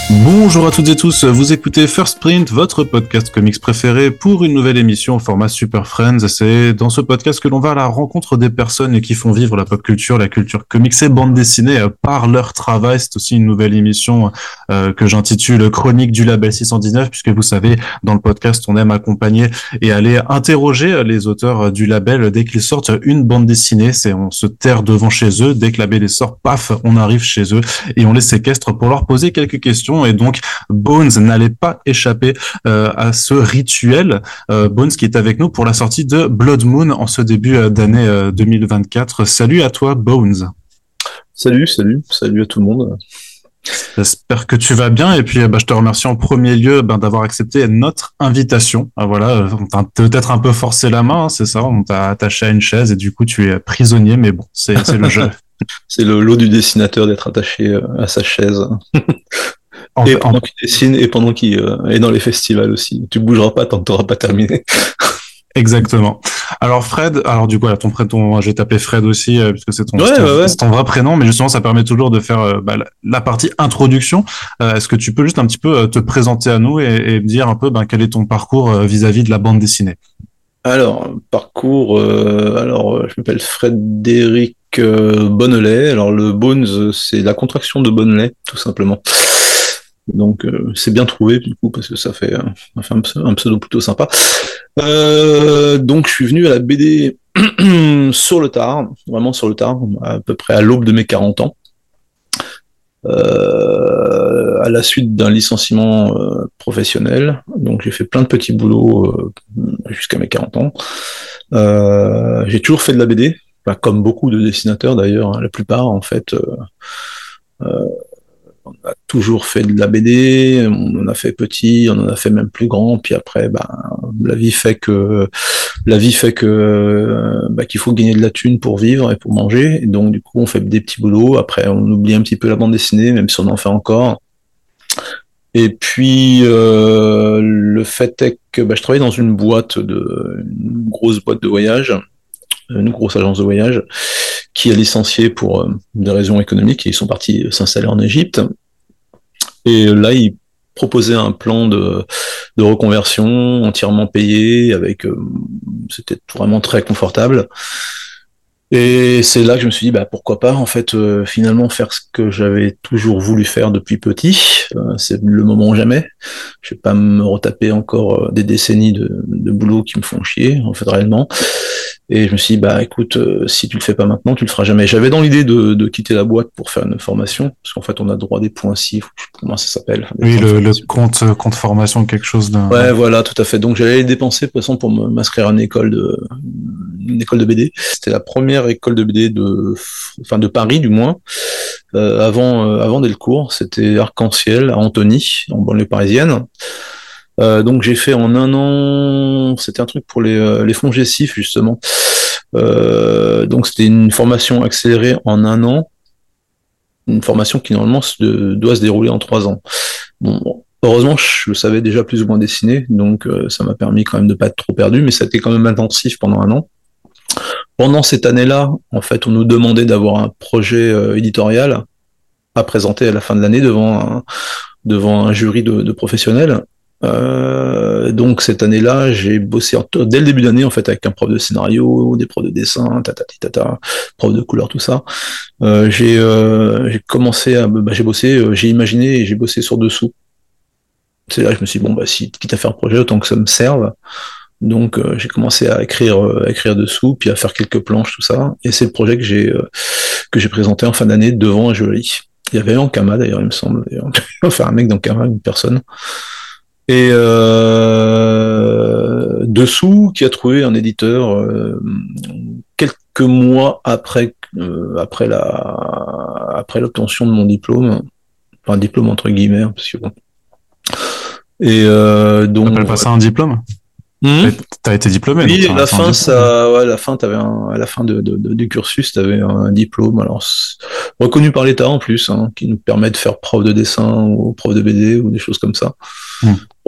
Bonjour à toutes et tous, vous écoutez First Print, votre podcast comics préféré pour une nouvelle émission au format Super Friends. C'est dans ce podcast que l'on va à la rencontre des personnes qui font vivre la pop culture, la culture comics et bande dessinée par leur travail. C'est aussi une nouvelle émission que j'intitule Chronique du label 619, puisque vous savez, dans le podcast, on aime accompagner et aller interroger les auteurs du label dès qu'ils sortent une bande dessinée. On se terre devant chez eux, dès que la BD sort, paf, on arrive chez eux et on les séquestre pour leur poser quelques questions. Et donc Bones n'allait pas échapper à ce rituel. Bones qui est avec nous pour la sortie de Blood Moon en ce début d'année 2024. Salut à toi Bones. Salut à tout le monde. J'espère que tu vas bien et puis je te remercie en premier lieu d'avoir accepté notre invitation. Voilà, on t'a peut-être un peu forcé la main, hein, c'est ça, on t'a attaché à une chaise et du coup tu es prisonnier, mais bon, c'est le jeu. C'est le lot du dessinateur d'être attaché à sa chaise. Pendant qu'il dessine et pendant qu'il est dans les festivals aussi. Tu bougeras pas tant que t'auras pas terminé. Exactement. Alors Fred, du coup, ton prénom, je vais t'appeler Fred aussi, puisque c'est ton vrai prénom, mais justement, ça permet toujours de faire la partie introduction. Est-ce que tu peux juste un petit peu te présenter à nous et me dire un peu quel est ton parcours vis-à-vis de la bande dessinée? Alors, parcours, je m'appelle Frédéric Bonnelet. Alors, le Bones, c'est la contraction de Bonnelet, tout simplement. Donc c'est bien trouvé du coup parce que ça fait un pseudo plutôt sympa. Donc je suis venu à la BD sur le tard, vraiment sur le tard, à peu près à l'aube de mes 40 ans. À la suite d'un licenciement professionnel. Donc j'ai fait plein de petits boulots jusqu'à mes 40 ans. J'ai toujours fait de la BD, comme beaucoup de dessinateurs d'ailleurs, hein, la plupart en fait. On a toujours fait de la BD, on en a fait petit, on en a fait même plus grand, puis après, la vie fait que qu'il faut gagner de la thune pour vivre et pour manger, et donc du coup on fait des petits boulots, après on oublie un petit peu la bande dessinée, même si on en fait encore. Et puis le fait est que je travaillais dans une grosse boîte de voyage, une grosse agence de voyage, qui a licencié pour des raisons économiques, et ils sont partis s'installer en Égypte. Et là, ils proposaient un plan de reconversion entièrement payé, c'était vraiment très confortable. Et c'est là que je me suis dit, pourquoi pas, en fait, finalement, faire ce que j'avais toujours voulu faire depuis petit. C'est le moment ou jamais. Je vais pas me retaper encore des décennies de boulot qui me font chier, en fait, réellement. Et je me suis dit, écoute, si tu le fais pas maintenant, tu le feras jamais. J'avais dans l'idée de quitter la boîte pour faire une formation, parce qu'en fait, on a droit à des points CIF, comment ça s'appelle. Oui, le compte formation, quelque chose de... Ouais, voilà, tout à fait. Donc, j'allais les dépenser, de toute façon, pour m'inscrire à une école de BD. C'était la première école de BD de Paris, du moins, avant Delcourt. C'était Arc-en-Ciel, à Antony, en banlieue parisienne. Donc j'ai fait en un an, c'était un truc pour les fonds GESIF justement. Donc c'était une formation accélérée en un an, une formation qui normalement doit se dérouler en 3 ans. Bon, heureusement je savais déjà plus ou moins dessiner, donc ça m'a permis quand même de pas être trop perdu, mais ça a été quand même intensif pendant un an. Pendant cette année-là, en fait, on nous demandait d'avoir un projet éditorial à présenter à la fin de l'année devant un jury de professionnels. Donc cette année-là, j'ai bossé dès le début d'année en fait avec un prof de scénario, des profs de dessin, prof de couleur, tout ça. J'ai commencé j'ai bossé, j'ai imaginé et j'ai bossé sur dessous. C'est là que je me suis dit, si quitte à faire un projet, autant que ça me serve. Donc j'ai commencé à écrire dessous, puis à faire quelques planches, tout ça. Et c'est le projet que j'ai présenté en fin d'année devant un jury. Il y avait Ankama d'ailleurs, il me semble. Enfin un mec d'Ankama, une personne. Et dessous, qui a trouvé un éditeur quelques mois après l'obtention de mon diplôme, enfin diplôme entre guillemets, parce que bon. Et donc. On appelle pas ça un diplôme? T'as été diplômé. Oui, à la fin, à la fin du cursus, t'avais un diplôme, alors reconnu par l'État en plus, hein, qui nous permet de faire prof de dessin ou prof de BD ou des choses comme ça. Bon,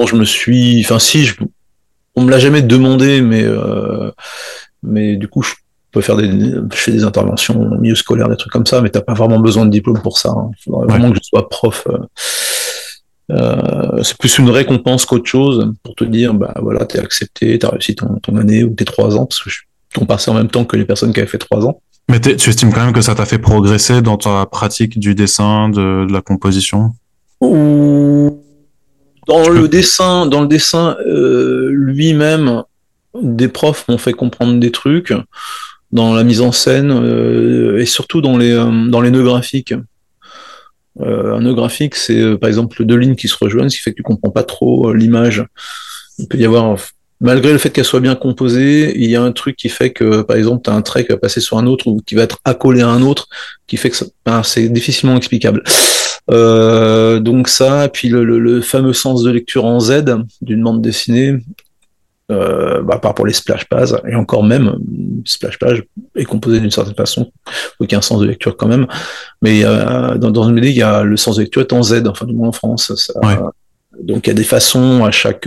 on me l'a jamais demandé, mais du coup, je fais des interventions au milieu scolaire, des trucs comme ça, mais t'as pas vraiment besoin de diplôme pour ça. Hein. Il faudrait vraiment que je sois prof. C'est plus une récompense qu'autre chose pour te dire, bah voilà, t'es accepté, t'as réussi ton année ou tes 3 ans, parce que on passait en même temps que les personnes qui avaient fait 3 ans. Mais tu estimes quand même que ça t'a fait progresser dans ta pratique du dessin, de la composition? Ou Tu peux... dans le dessin lui-même, des profs m'ont fait comprendre des trucs dans la mise en scène et surtout dans les nœuds graphiques. Un nœud graphique, c'est par exemple deux lignes qui se rejoignent, ce qui fait que tu comprends pas trop l'image. Il peut y avoir, malgré le fait qu'elle soit bien composée, il y a un truc qui fait que, par exemple, tu as un trait qui va passer sur un autre ou qui va être accolé à un autre, qui fait que c'est difficilement explicable. Donc ça, et puis le fameux sens de lecture en Z d'une bande dessinée, à part pour les splash pages, et encore même, splash page est composé d'une certaine façon, donc il y a un sens de lecture quand même, mais dans une BD, il y a le sens de lecture est en Z, enfin du moins en France, ça, Ouais. donc il y a des façons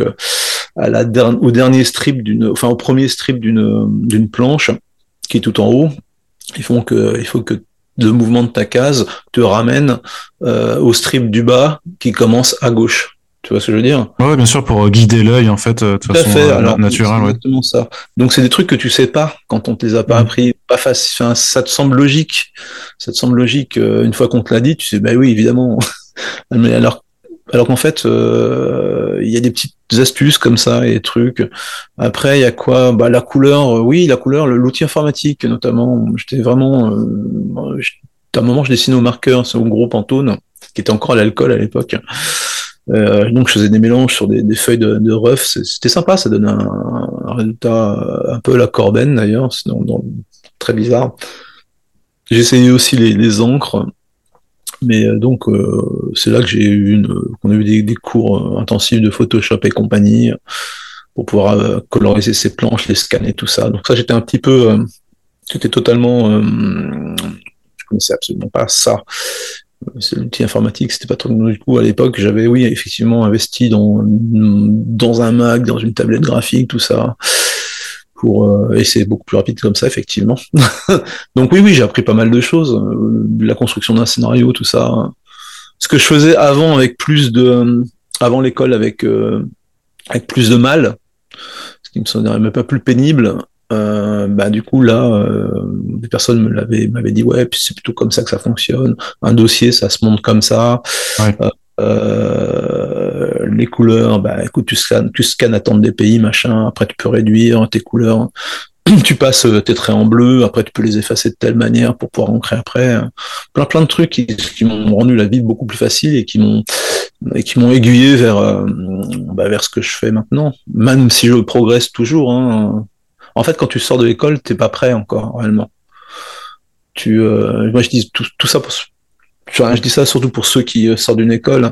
au dernier strip au premier strip d'une planche qui est tout en haut. Il faut que le mouvement de ta case te ramène au strip du bas qui commence à gauche. Tu vois ce que je veux dire? Ouais, bien sûr, pour guider l'œil, en fait, de Tout à façon fait. Alors, c'est naturelle, ouais. exactement ça. Donc, c'est des trucs que tu sais pas quand on te les a pas Mm. appris. Pas facile. Enfin, ça te semble logique. Ça te semble logique une fois qu'on te l'a dit. Tu sais, bah oui, évidemment. Mais alors qu'en fait, il y a des petites astuces comme ça et des trucs. Après, il y a quoi? Bah, la couleur, oui, la couleur, l'outil informatique notamment. J'étais vraiment. À un moment, je dessinais au marqueur, c'est au gros Pantone, qui était encore à l'alcool à l'époque. Donc, je faisais des mélanges sur des feuilles de ref. C'était sympa, ça donnait un résultat un peu à la Corben d'ailleurs, très bizarre. J'ai essayé aussi les encres. Mais donc c'est là que qu'on a eu des cours intensifs de Photoshop et compagnie pour pouvoir coloriser ces planches, les scanner, tout ça. Donc ça j'étais totalement, je connaissais absolument pas ça. C'est l'outil informatique, c'était pas trop. Du coup à l'époque j'avais oui effectivement investi dans un Mac, dans une tablette graphique, tout ça. Et c'est beaucoup plus rapide comme ça effectivement. Donc oui j'ai appris pas mal de choses, la construction d'un scénario, tout ça. Ce que je faisais avant avant l'école avec plus de mal, ce qui me semblait même pas plus pénible. Du coup là, des personnes m'avaient dit ouais, puis c'est plutôt comme ça que ça fonctionne. Un dossier, ça se monte comme ça. Ouais. Les couleurs, bah écoute, tu scannes à temps de DPI, machin. Après, tu peux réduire tes couleurs. Tu passes tes traits en bleu, après tu peux les effacer de telle manière pour pouvoir ancrer après. Plein de trucs qui m'ont rendu la vie beaucoup plus facile et qui m'ont aiguillé vers ce que je fais maintenant. Même si je progresse toujours. Hein. En fait, quand tu sors de l'école, t'es pas prêt encore réellement. Moi, je dis tout ça je dis ça surtout pour ceux qui sortent d'une école.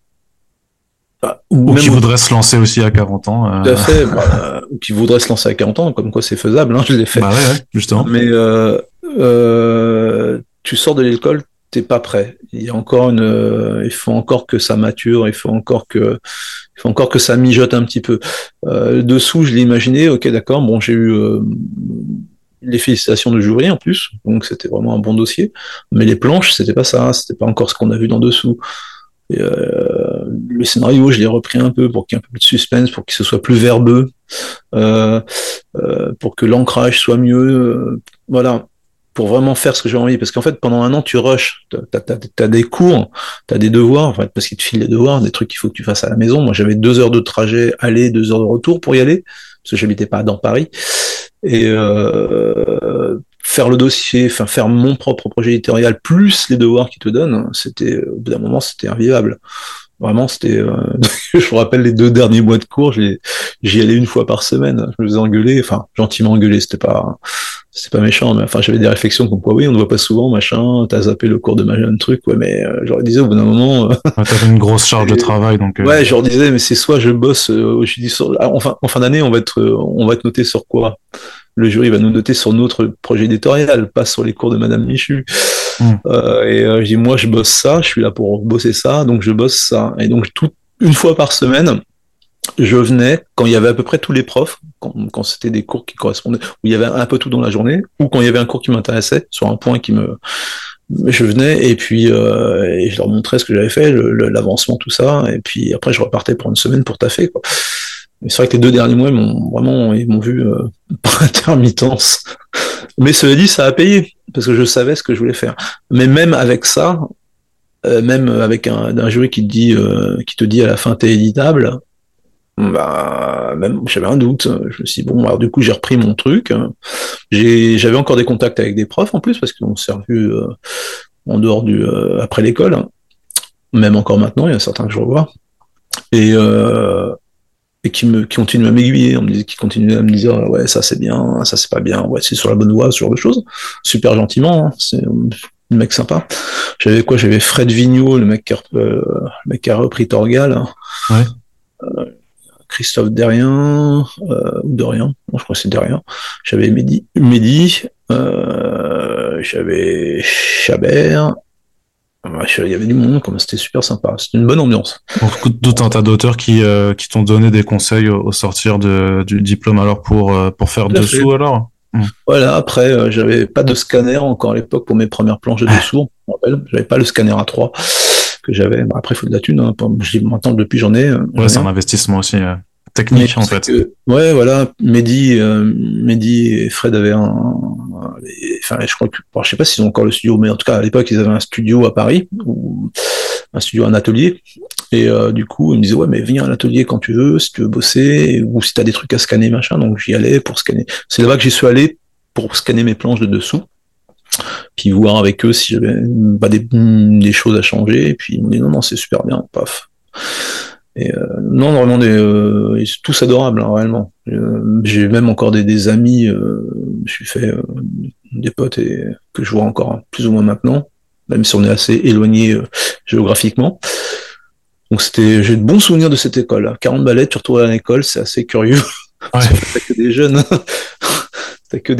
Ou Même qui voudrait se lancer aussi à 40 ans. tout à fait, ou qui voudraient se lancer à 40 ans, comme quoi c'est faisable, hein, je l'ai fait. Bah ouais, justement. Mais tu sors de l'école, t'es pas prêt. Il faut encore que ça mature, il faut encore que ça mijote un petit peu. Dessous, je l'ai imaginé, ok, d'accord, bon, j'ai eu les félicitations de jury en plus, donc c'était vraiment un bon dossier. Mais les planches, c'était pas ça, c'était pas encore ce qu'on a vu dans dessous. Et, le scénario, je l'ai repris un peu pour qu'il y ait un peu plus de suspense, pour qu'il se soit plus verbeux, pour que l'ancrage soit mieux. Voilà, pour vraiment faire ce que j'ai envie. Parce qu'en fait, pendant un an, tu rushes. T'as des cours, t'as des devoirs, en fait, parce qu'ils te filent des devoirs, des trucs qu'il faut que tu fasses à la maison. Moi, j'avais 2 heures de trajet aller, 2 heures de retour pour y aller, parce que j'habitais pas dans Paris. Et faire le dossier, enfin faire mon propre projet éditorial plus les devoirs qu'ils te donnent, au bout d'un moment, c'était invivable. Vraiment, je me rappelle les 2 derniers mois de cours, j'y allais une fois par semaine. Je me faisais engueuler, enfin, gentiment engueuler, c'était pas méchant, mais enfin, j'avais des réflexions comme quoi, oui, on ne voit pas souvent, machin, t'as zappé le cours de machin, truc, ouais, mais je leur disais au bout d'un moment. Ouais, t'avais une grosse charge de travail, donc. Ouais, je leur disais, mais c'est soit je bosse, je dis, en fin d'année, on va être noté sur quoi? Le jury va nous noter sur notre projet éditorial, pas sur les cours de Madame Michu. Je dis, moi, je bosse ça, je suis là pour bosser ça, donc je bosse ça. Et donc, une fois par semaine, je venais, quand il y avait à peu près tous les profs, quand c'était des cours qui correspondaient, où il y avait un peu tout dans la journée, ou quand il y avait un cours qui m'intéressait, sur un point je venais et puis et je leur montrais ce que j'avais fait, l'avancement, tout ça, et puis après je repartais pour une semaine pour taffer, quoi. Mais c'est vrai que les 2 derniers mois, ils m'ont vu par intermittence. Mais cela dit, ça a payé parce que je savais ce que je voulais faire. Mais même avec ça, même avec un jury qui te dit à la fin t'es éditable, bah même j'avais un doute. Je me suis dit, bon, alors du coup j'ai repris mon truc. J'avais encore des contacts avec des profs en plus parce qu'on s'est revus en dehors après l'école. Même encore maintenant, il y en a certains que je revois. Et qui continuent à m'aiguiller, qui continuent à me dire ouais, ça c'est bien, ça c'est pas bien, ouais, c'est sur la bonne voie, ce genre de choses, super gentiment, hein, c'est un mec sympa. J'avais Fred Vigneault, le mec qui a repris Torgal, hein. Ouais. Christophe Derrien, ou Dorian, bon, je crois que c'est Derrien. J'avais Mehdi, j'avais Chabert. Il y avait du monde, comme c'était super sympa. C'était une bonne ambiance. Donc, tout un tas d'auteurs qui t'ont donné des conseils au sortir du diplôme alors pour faire dessous alors. Voilà, après, j'avais pas de scanner encore à l'époque pour mes premières planches de dessous. Je me rappelle, j'avais pas le scanner A3 que j'avais. Bah, après, il faut de la thune. Hein. Maintenant, depuis, j'en ai. Ouais, c'est un investissement aussi technique en fait. Ouais, voilà. Mehdi et Fred avaient enfin, je crois que, bon, je sais pas s'ils ont encore le studio, mais en tout cas, à l'époque, ils avaient un studio à Paris, un atelier. Et du coup, ils me disaient, ouais, mais viens à l'atelier quand tu veux, si tu veux bosser, ou si t'as des trucs à scanner, machin. Donc, j'y allais pour scanner. C'est là-bas que j'y suis allé pour scanner mes planches de dessous, puis voir avec eux si j'avais des choses à changer. Et puis, ils m'ont dit, non, c'est super bien, paf. Et non, vraiment, ils sont tous adorables, hein, réellement. J'ai même encore des amis, je suis fait des potes que je vois encore plus ou moins maintenant, même si on est assez éloigné géographiquement. Donc j'ai de bons souvenirs de cette école. 40 balais, tu retournes à l'école, c'est assez curieux. Ouais. T'as que des jeunes, t'as que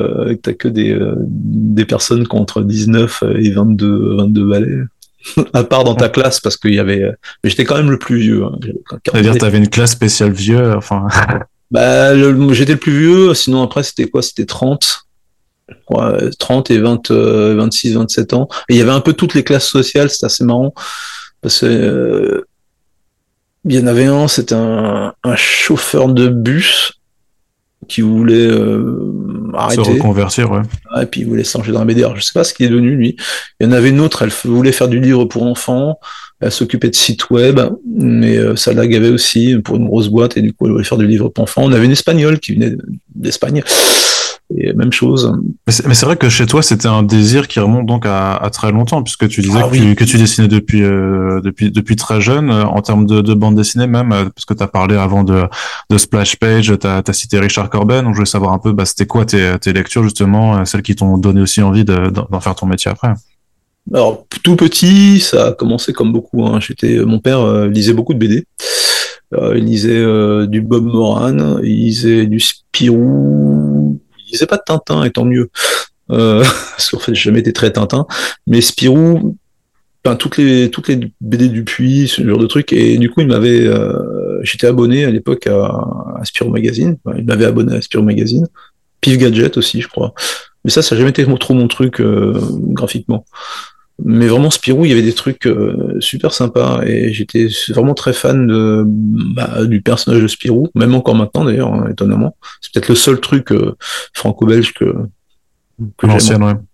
des personnes qui ont entre 19 et 22 balais. À part dans ta classe, parce qu'il y avait, mais j'étais quand même le plus vieux. Hein. C'est-à-dire, t'avais une classe spéciale vieux, enfin. Bah, j'étais le plus vieux, sinon après, c'était quoi? C'était 30. Ouais, 30 et 20, 26, 27 ans. Et il y avait un peu toutes les classes sociales, c'était assez marrant. Parce que, il y en avait c'était un chauffeur de bus qui voulait arrêter. Se reconvertir, ouais. Et puis il voulait s'engager dans la BD. Alors, je sais pas ce qu'il est devenu, lui. Il y en avait une autre, elle voulait faire du livre pour enfants, elle s'occupait de sites web, mais ça la gavait aussi pour une grosse boîte, et du coup elle voulait faire du livre pour enfants. On avait une espagnole qui venait d'Espagne, et même chose. Mais c'est vrai que chez toi, c'était un désir qui remonte donc à très longtemps, puisque tu disais que tu dessinais depuis très jeune, en termes de bande dessinée même, parce que tu as parlé avant de Splash Page, tu as cité Richard Corben, donc je voulais savoir un peu, c'était quoi tes lectures justement, celles qui t'ont donné aussi envie d'en faire ton métier après. Alors, tout petit, ça a commencé comme beaucoup. Hein. Mon père lisait beaucoup de BD. Il lisait du Bob Moran, il lisait du Spirou. Il lisait pas de Tintin, et tant mieux. Parce qu'en fait, j'ai jamais été très Tintin. Mais Spirou, enfin, toutes les BD Dupuis, ce genre de trucs. Et du coup, j'étais abonné à l'époque à Spirou Magazine. Enfin, il m'avait abonné à Spirou Magazine. Pif Gadget aussi, je crois. Mais ça n'a jamais été trop mon truc graphiquement. Mais vraiment, Spirou, il y avait des trucs super sympas et j'étais vraiment très fan du personnage de Spirou, même encore maintenant d'ailleurs, hein, étonnamment. C'est peut-être le seul truc franco-belge que L'ancienne, ouais.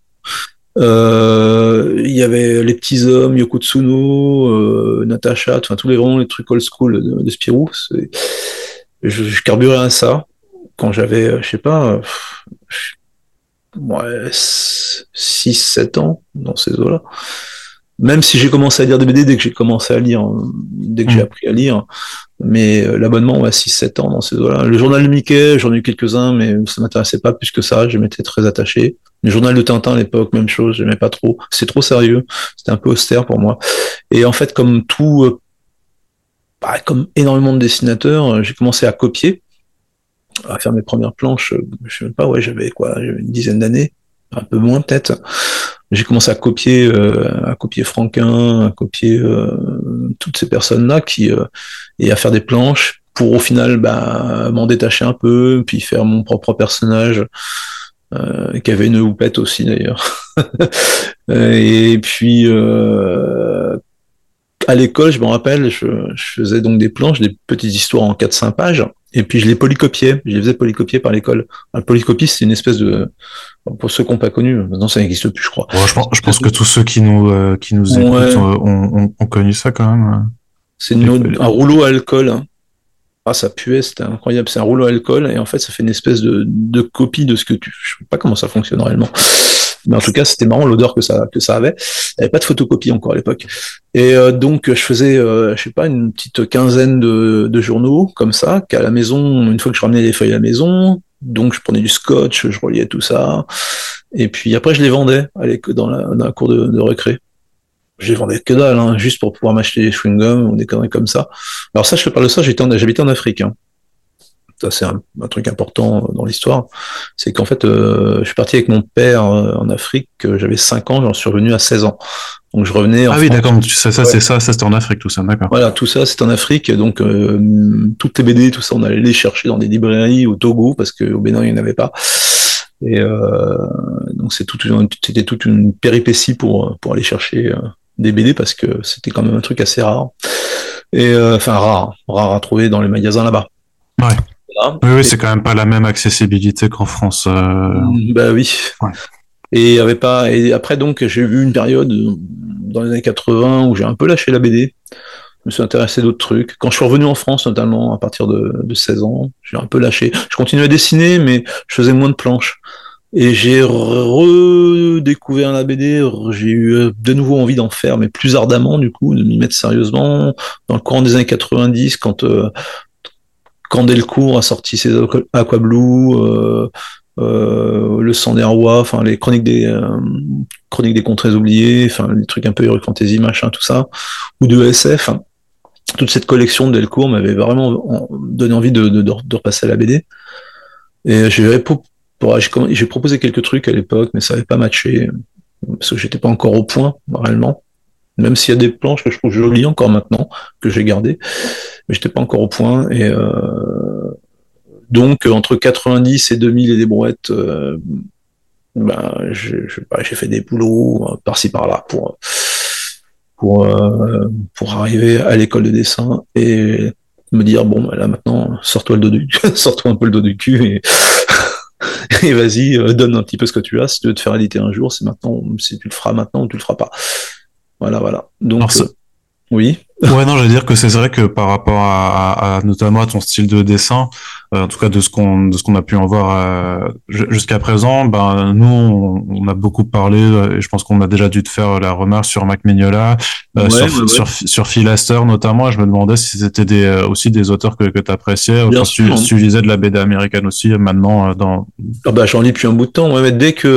Il y avait les petits hommes, Yoko Tsuno, Natacha, enfin vraiment les trucs old school de Spirou. Je carburais à ça quand j'avais, je sais pas, 6-7 ans, dans ces eaux-là. Même si j'ai commencé à lire des BD dès que j'ai commencé à lire, dès que j'ai appris à lire, mais l'abonnement, 6-7 ans dans ces eaux-là. Le journal de Mickey, j'en ai eu quelques-uns, mais ça m'intéressait pas plus que ça, je m'étais très attaché. Le journal de Tintin à l'époque, même chose, j'aimais pas trop. C'est trop sérieux, c'était un peu austère pour moi. Et en fait, comme comme énormément de dessinateurs, j'ai commencé à copier, à faire mes premières planches, je sais même pas, j'avais une dizaine d'années, un peu moins peut-être. J'ai commencé à copier Franquin, à copier toutes ces personnes-là et à faire des planches pour au final m'en détacher un peu, puis faire mon propre personnage. qui avait une houppette aussi d'ailleurs. Et puis à l'école, je me rappelle, je faisais donc des planches, des petites histoires en 4-5 pages, et puis je les polycopiais, je les faisais polycopier par l'école. La polycopie, c'est une espèce de, pour ceux qui n'ont pas connu, maintenant ça n'existe plus, je crois. Ouais, je pense que tous ceux qui nous écoutent Ouais, ont connu ça quand même. c'est Les- un rouleau à alcool, hein. Ah, ça puait, c'était incroyable. C'est un rouleau à alcool, et en fait, ça fait une espèce de copie de ce que tu. Je sais pas comment ça fonctionne réellement. Mais en tout cas, c'était marrant l'odeur que ça avait. Il n'y avait pas de photocopie encore à l'époque. Et donc, je faisais, je sais pas, une petite quinzaine de journaux comme ça, qu'à la maison, une fois que je ramenais les feuilles à la maison, donc je prenais du scotch, je reliais tout ça. Et puis après, je les vendais dans la cour de récré. Je les vendais que dalle, hein, juste pour pouvoir m'acheter des chewing-gums ou des conneries comme ça. Alors ça, je te parle de ça, j'habitais en Afrique, hein. Ça, c'est un truc important dans l'histoire. C'est qu'en fait, je suis parti avec mon père en Afrique, j'avais 5 ans, j'en suis revenu à 16 ans. Donc je revenais en Ah oui, France. d'accord, Ouais. ça c'était en Afrique, tout ça, d'accord. Voilà, tout ça, c'est en Afrique. Donc toutes les BD, tout ça, on allait les chercher dans des librairies au Togo, parce qu'au Bénin, il n'y en avait pas. Et donc c'était toute une péripétie pour aller chercher des BD, parce que c'était quand même un truc assez rare. Et enfin rare à trouver dans les magasins là-bas. Ouais. Voilà. Oui, c'est quand même pas la même accessibilité qu'en France. Bah oui. Ouais. Et y avait pas. Et après donc j'ai eu une période dans les années 80 où j'ai un peu lâché la BD. Je me suis intéressé à d'autres trucs. Quand je suis revenu en France, notamment à partir de 16 ans, j'ai un peu lâché. Je continuais à dessiner, mais je faisais moins de planches. Et j'ai redécouvert la BD. J'ai eu de nouveau envie d'en faire, mais plus ardemment du coup, de m'y mettre sérieusement. Dans le courant des années 90, quand Delcourt a sorti ses Aquablue, le sang des rois, enfin les chroniques des contrées oubliées, enfin les trucs un peu Heroic Fantasy, machin, tout ça, ou de SF, hein. Toute cette collection de Delcourt m'avait vraiment donné envie de repasser à la BD. Et j'ai proposé quelques trucs à l'époque, mais ça n'avait pas matché, parce que j'étais pas encore au point, réellement. Même s'il y a des planches que je trouve jolies encore maintenant, que j'ai gardées, mais j'étais pas encore au point. Et donc, entre 90 et 2000 et des brouettes, j'ai fait des boulots par-ci par-là pour arriver à l'école de dessin et me dire bon là maintenant sors-toi le dos du sors-toi un peu le dos du cul et vas-y donne un petit peu ce que tu as. Si tu veux te faire éditer un jour, c'est maintenant. Si tu le feras maintenant ou tu le feras pas. Voilà. Alors, Donc oui. ouais, non, j'allais dire que c'est vrai que par rapport notamment à ton style de dessin, en tout cas de ce qu'on a pu en voir jusqu'à présent, ben nous on a beaucoup parlé et je pense qu'on a déjà dû te faire la remarque sur Mac Mignola, Ouais. sur Phil Astor notamment. Et je me demandais si c'était aussi des auteurs que tu appréciais. Bien Enfin, sûr, si hein. tu lisais de la BD américaine aussi maintenant dans. Ah bah, j'en lis depuis un bout de temps, ouais, mais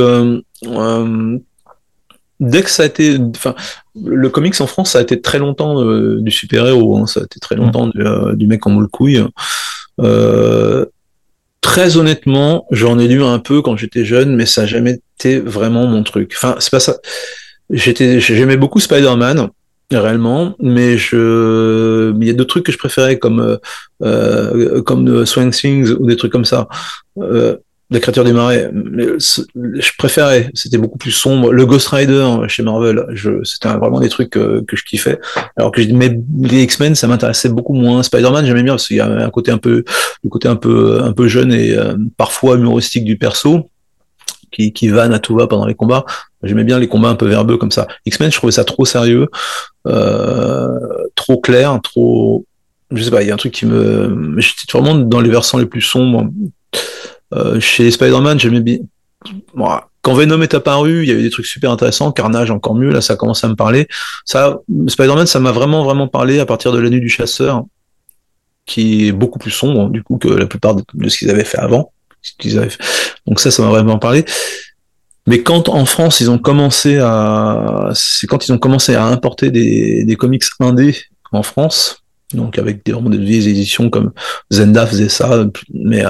dès que ça a été, enfin, le comics en France, ça a été très longtemps du super-héros, hein, ça a été très Hmm. longtemps du mec en moule couille. Euh, Très honnêtement, j'en ai lu un peu quand j'étais jeune, mais ça n'a jamais été vraiment mon truc. Enfin, c'est pas ça. J'aimais beaucoup Spider-Man, réellement, mais il y a d'autres trucs que je préférais comme Swamp Things ou des trucs comme ça. La créature des marais, mais je préférais, c'était beaucoup plus sombre. Le Ghost Rider chez Marvel, c'était vraiment des trucs que je kiffais. Alors que mais les X-Men, ça m'intéressait beaucoup moins. Spider-Man, j'aimais bien parce qu'il y a un côté le côté un peu jeune et parfois humoristique du perso qui vanne à tout va pendant les combats. J'aimais bien les combats un peu verbeux comme ça. X-Men, je trouvais ça trop sérieux, trop clair, trop. Je sais pas, il y a un truc qui me. J'étais vraiment dans les versants les plus sombres. Chez Spider-Man, j'aimais bien. Bon, quand Venom est apparu, il y avait des trucs super intéressants. Carnage, encore mieux. Là, ça a commencé à me parler. Spider-Man, ça m'a vraiment, vraiment parlé à partir de La Nuit du Chasseur, qui est beaucoup plus sombre, du coup, que la plupart de ce qu'ils avaient fait avant. Donc ça m'a vraiment parlé. Mais quand en France c'est quand ils ont commencé à importer des comics indés en France, donc avec vraiment des vieilles éditions comme Zenda faisait ça, mais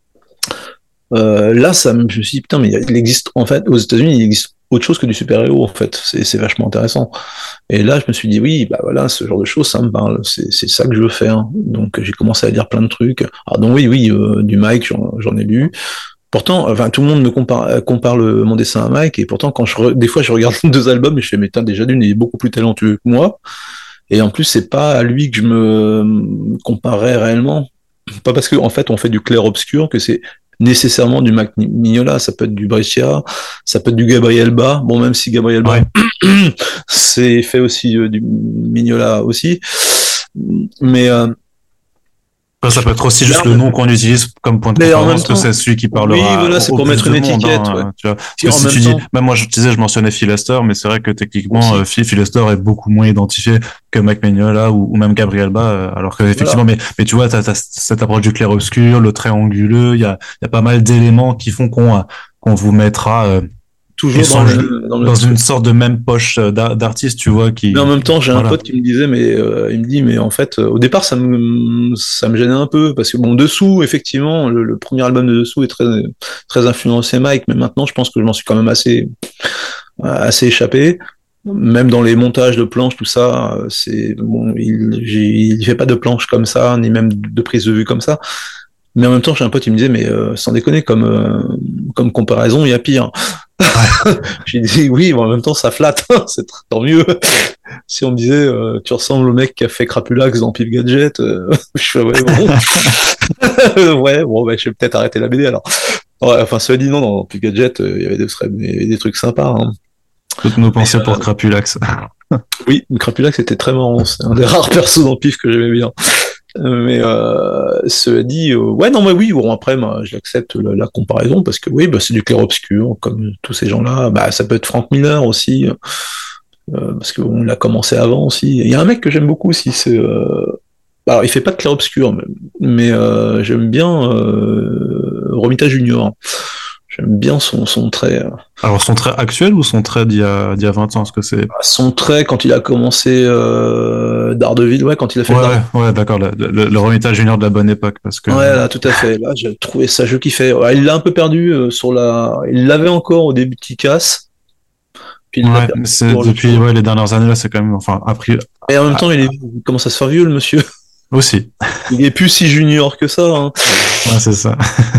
là je me suis dit putain mais il existe en fait aux États-Unis il existe autre chose que du super-héros en fait, c'est vachement intéressant. Et là je me suis dit oui bah voilà ce genre de choses ça me parle, c'est ça que je veux faire. Donc j'ai commencé à lire plein de trucs. Alors donc oui du Mike j'en ai lu. Pourtant, enfin, tout le monde me compare mon dessin à Mike, et pourtant, des fois, je regarde 2 albums et je fais, mais déjà d'une, il est beaucoup plus talentueux que moi. Et en plus, c'est pas à lui que je me comparais réellement. Pas parce que, en fait, on fait du clair-obscur que c'est nécessairement du Mac Mignola. Ça peut être du Brescia, ça peut être du Gabriel Ba. Bon, même si Gabriel Ba, c'est fait aussi du Mignola aussi. Mais, ça peut être aussi juste le nom qu'on utilise comme point de comparaison, parce que c'est celui qui parlera. Oui, voilà, c'est pour mettre une étiquette. Tu vois. Parce que si tu dis, même moi, je mentionnais Phil Lester, mais c'est vrai que techniquement, Phil Lester est beaucoup moins identifié que Mike Mignola ou même Gabriel Ba, alors que effectivement, mais tu vois, t'as cette approche du clair-obscur, le trait anguleux, il y a pas mal d'éléments qui font qu'on vous mettra toujours dans une sorte de même poche d'artiste, tu vois, qui. Mais en même temps, j'ai un pote qui me disait, il me dit, mais en fait, au départ, ça me gênait un peu, parce que bon, Dessous, effectivement, le premier album de Dessous est très influencé Mike, mais maintenant, je pense que je m'en suis quand même assez échappé. Même dans les montages de planches, tout ça, c'est bon, il fait pas de planches comme ça, ni même de prise de vue comme ça. Mais en même temps, j'ai un pote qui me disait, mais sans déconner, comme comparaison, il y a pire. J'ai dit oui, mais en même temps ça flatte, c'est tant mieux. Si on me disait tu ressembles au mec qui a fait Crapulax dans Pif Gadget, je fais ouais bon. Ouais bon bah je vais peut-être arrêter la BD alors. Ouais, enfin cela dit non, dans Pif Gadget il y avait des trucs sympas. Hein. Toutes nos pensées pour Crapulax. Oui, Crapulax était très marrant, c'est un des rares persos dans Pif que j'aimais bien. Mais cela dit, ouais non mais oui, bon après moi j'accepte la comparaison parce que oui, bah c'est du clair-obscur comme tous ces gens-là. Bah ça peut être Frank Miller aussi parce qu'on l'a commencé avant aussi. Il y a un mec que j'aime beaucoup aussi, c'est alors il fait pas de clair-obscur, mais j'aime bien Romita Junior. J'aime bien son trait. Alors son trait actuel ou son trait d'il y a 20 ans, ce que c'est son trait quand il a commencé Daredevil, ouais, quand il a fait ouais, d'accord, le Romita Junior de la bonne époque, parce que ouais, là, tout à fait. Là, j'ai trouvé ça, je kiffais. Ouais, il l'a un peu perdu il l'avait encore au début de Kick-Ass. Puis c'est depuis les dernières années là, c'est quand même enfin après. Et en même temps, il commence à se faire vieux le monsieur. Aussi. Il est plus si junior que ça. Hein. Ouais, c'est ça.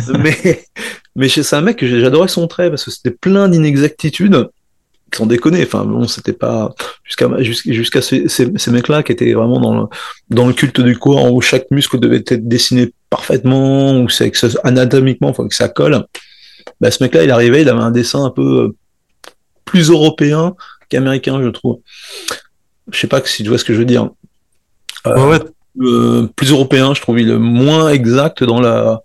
mais c'est un mec que j'adorais son trait parce que c'était plein d'inexactitudes. Sans déconner, enfin bon, c'était pas jusqu'à ces mecs-là qui étaient vraiment dans le culte du corps où chaque muscle devait être dessiné parfaitement, où c'est que anatomiquement, faut que ça colle. Bah, ce mec-là, il arrivait, il avait un dessin un peu plus européen qu'américain, je trouve. Je sais pas si tu vois ce que je veux dire. Ouais. Plus européen, je trouve, il est moins exact dans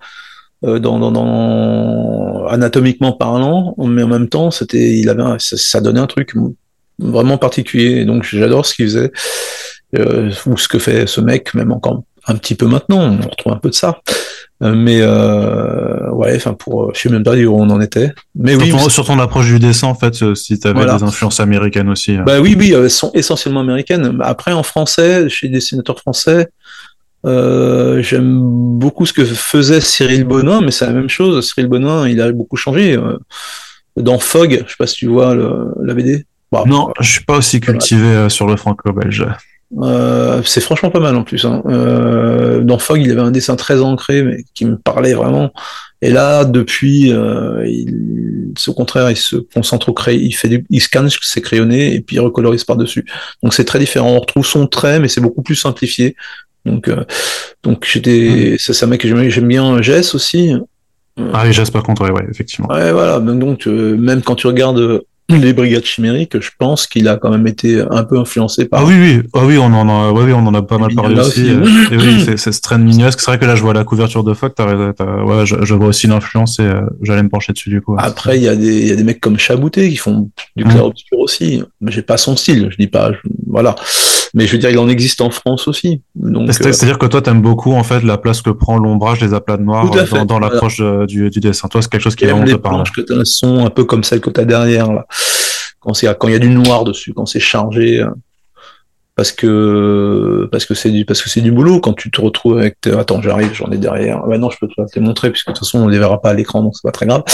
anatomiquement parlant, mais en même temps, ça donnait un truc vraiment particulier. Et donc, j'adore ce qu'il faisait, ou ce que fait ce mec, même encore un petit peu maintenant. On retrouve un peu de ça. Mais ouais, enfin je sais même pas où on en était. Mais sur ton approche du dessin, en fait, si tu avais des influences américaines aussi. Bah oui, elles sont essentiellement américaines. Après, en français, chez les dessinateurs français. J'aime beaucoup ce que faisait Cyril Bonin, mais c'est la même chose. Cyril Bonin, il a beaucoup changé. Dans Fog, je sais pas si tu vois la BD. Bah, non, je suis pas aussi cultivé sur le franco-belge. C'est franchement pas mal en plus. Hein. Dans Fog, il avait un dessin très ancré, mais qui me parlait vraiment. Et là, depuis, au contraire, il se concentre au crayon, il scanne ses crayonnés et puis il recolorise par-dessus. Donc c'est très différent. On retrouve son trait, mais c'est beaucoup plus simplifié. Donc c'est un mec que j'aime bien. Jess aussi. Ah oui, Jess par contre, ouais, effectivement. Ouais, voilà. Donc même quand tu regardes les Brigades Chimériques, je pense qu'il a quand même été un peu influencé par. Ah oui, on en a pas mal parlé aussi. Et oui, c'est très mignosque. C'est vrai que là, je vois la couverture de Fog. Ouais, je vois aussi l'influence et j'allais me pencher dessus du coup. Après, il y a des mecs comme Chabouté qui font du clair-obscur aussi. Mais j'ai pas son style. Je dis pas, voilà. Mais je veux dire, il en existe en France aussi. Donc, c'est-à-dire que toi, t'aimes beaucoup en fait la place que prend l'ombrage des aplats noirs dans l'approche du dessin. Toi, c'est quelque chose qui est vraiment te parle. Que t'as un son un peu comme celle que t'as derrière là. Quand il y a du noir dessus, quand c'est chargé, parce que c'est du boulot. Quand tu te retrouves avec attends, j'arrive, j'en ai derrière. Ouais, non, je peux te les montrer puisque de toute façon on les verra pas à l'écran, donc c'est pas très grave.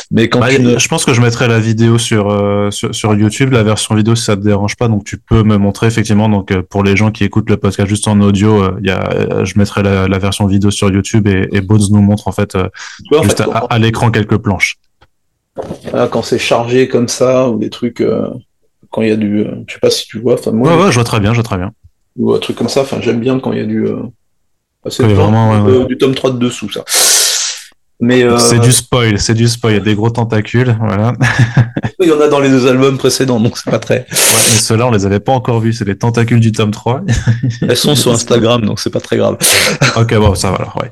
Mais quand je pense que je mettrai la vidéo sur YouTube, la version vidéo si ça te dérange pas, donc tu peux me montrer effectivement. Donc pour les gens qui écoutent le podcast juste en audio, je mettrai la version vidéo sur YouTube et Bones nous montre en fait juste à l'écran quelques planches. Voilà, quand c'est chargé comme ça ou des trucs, quand il y a du, je sais pas si tu vois. Enfin moi, ouais, je vois très bien. Ou un truc comme ça. Enfin j'aime bien quand il y a du, c'est vraiment du tome 3 de dessous ça. Mais c'est du spoil, il y a des gros tentacules, voilà. Il y en a dans les 2 albums précédents, donc c'est pas très. Ouais, mais ceux-là, on les avait pas encore vus, c'est les tentacules du tome 3. Elles sont sur Instagram, donc c'est pas très grave. Ok, bon, ça va alors, ouais.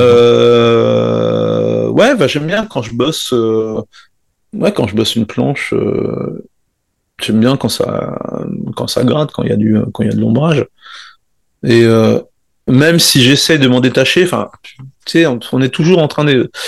Ouais, bah, j'aime bien quand je bosse, quand je bosse une planche, j'aime bien quand ça gratte, quand il y a de l'ombrage. Et même si j'essaie de m'en détacher, enfin, tu sais, on est toujours en train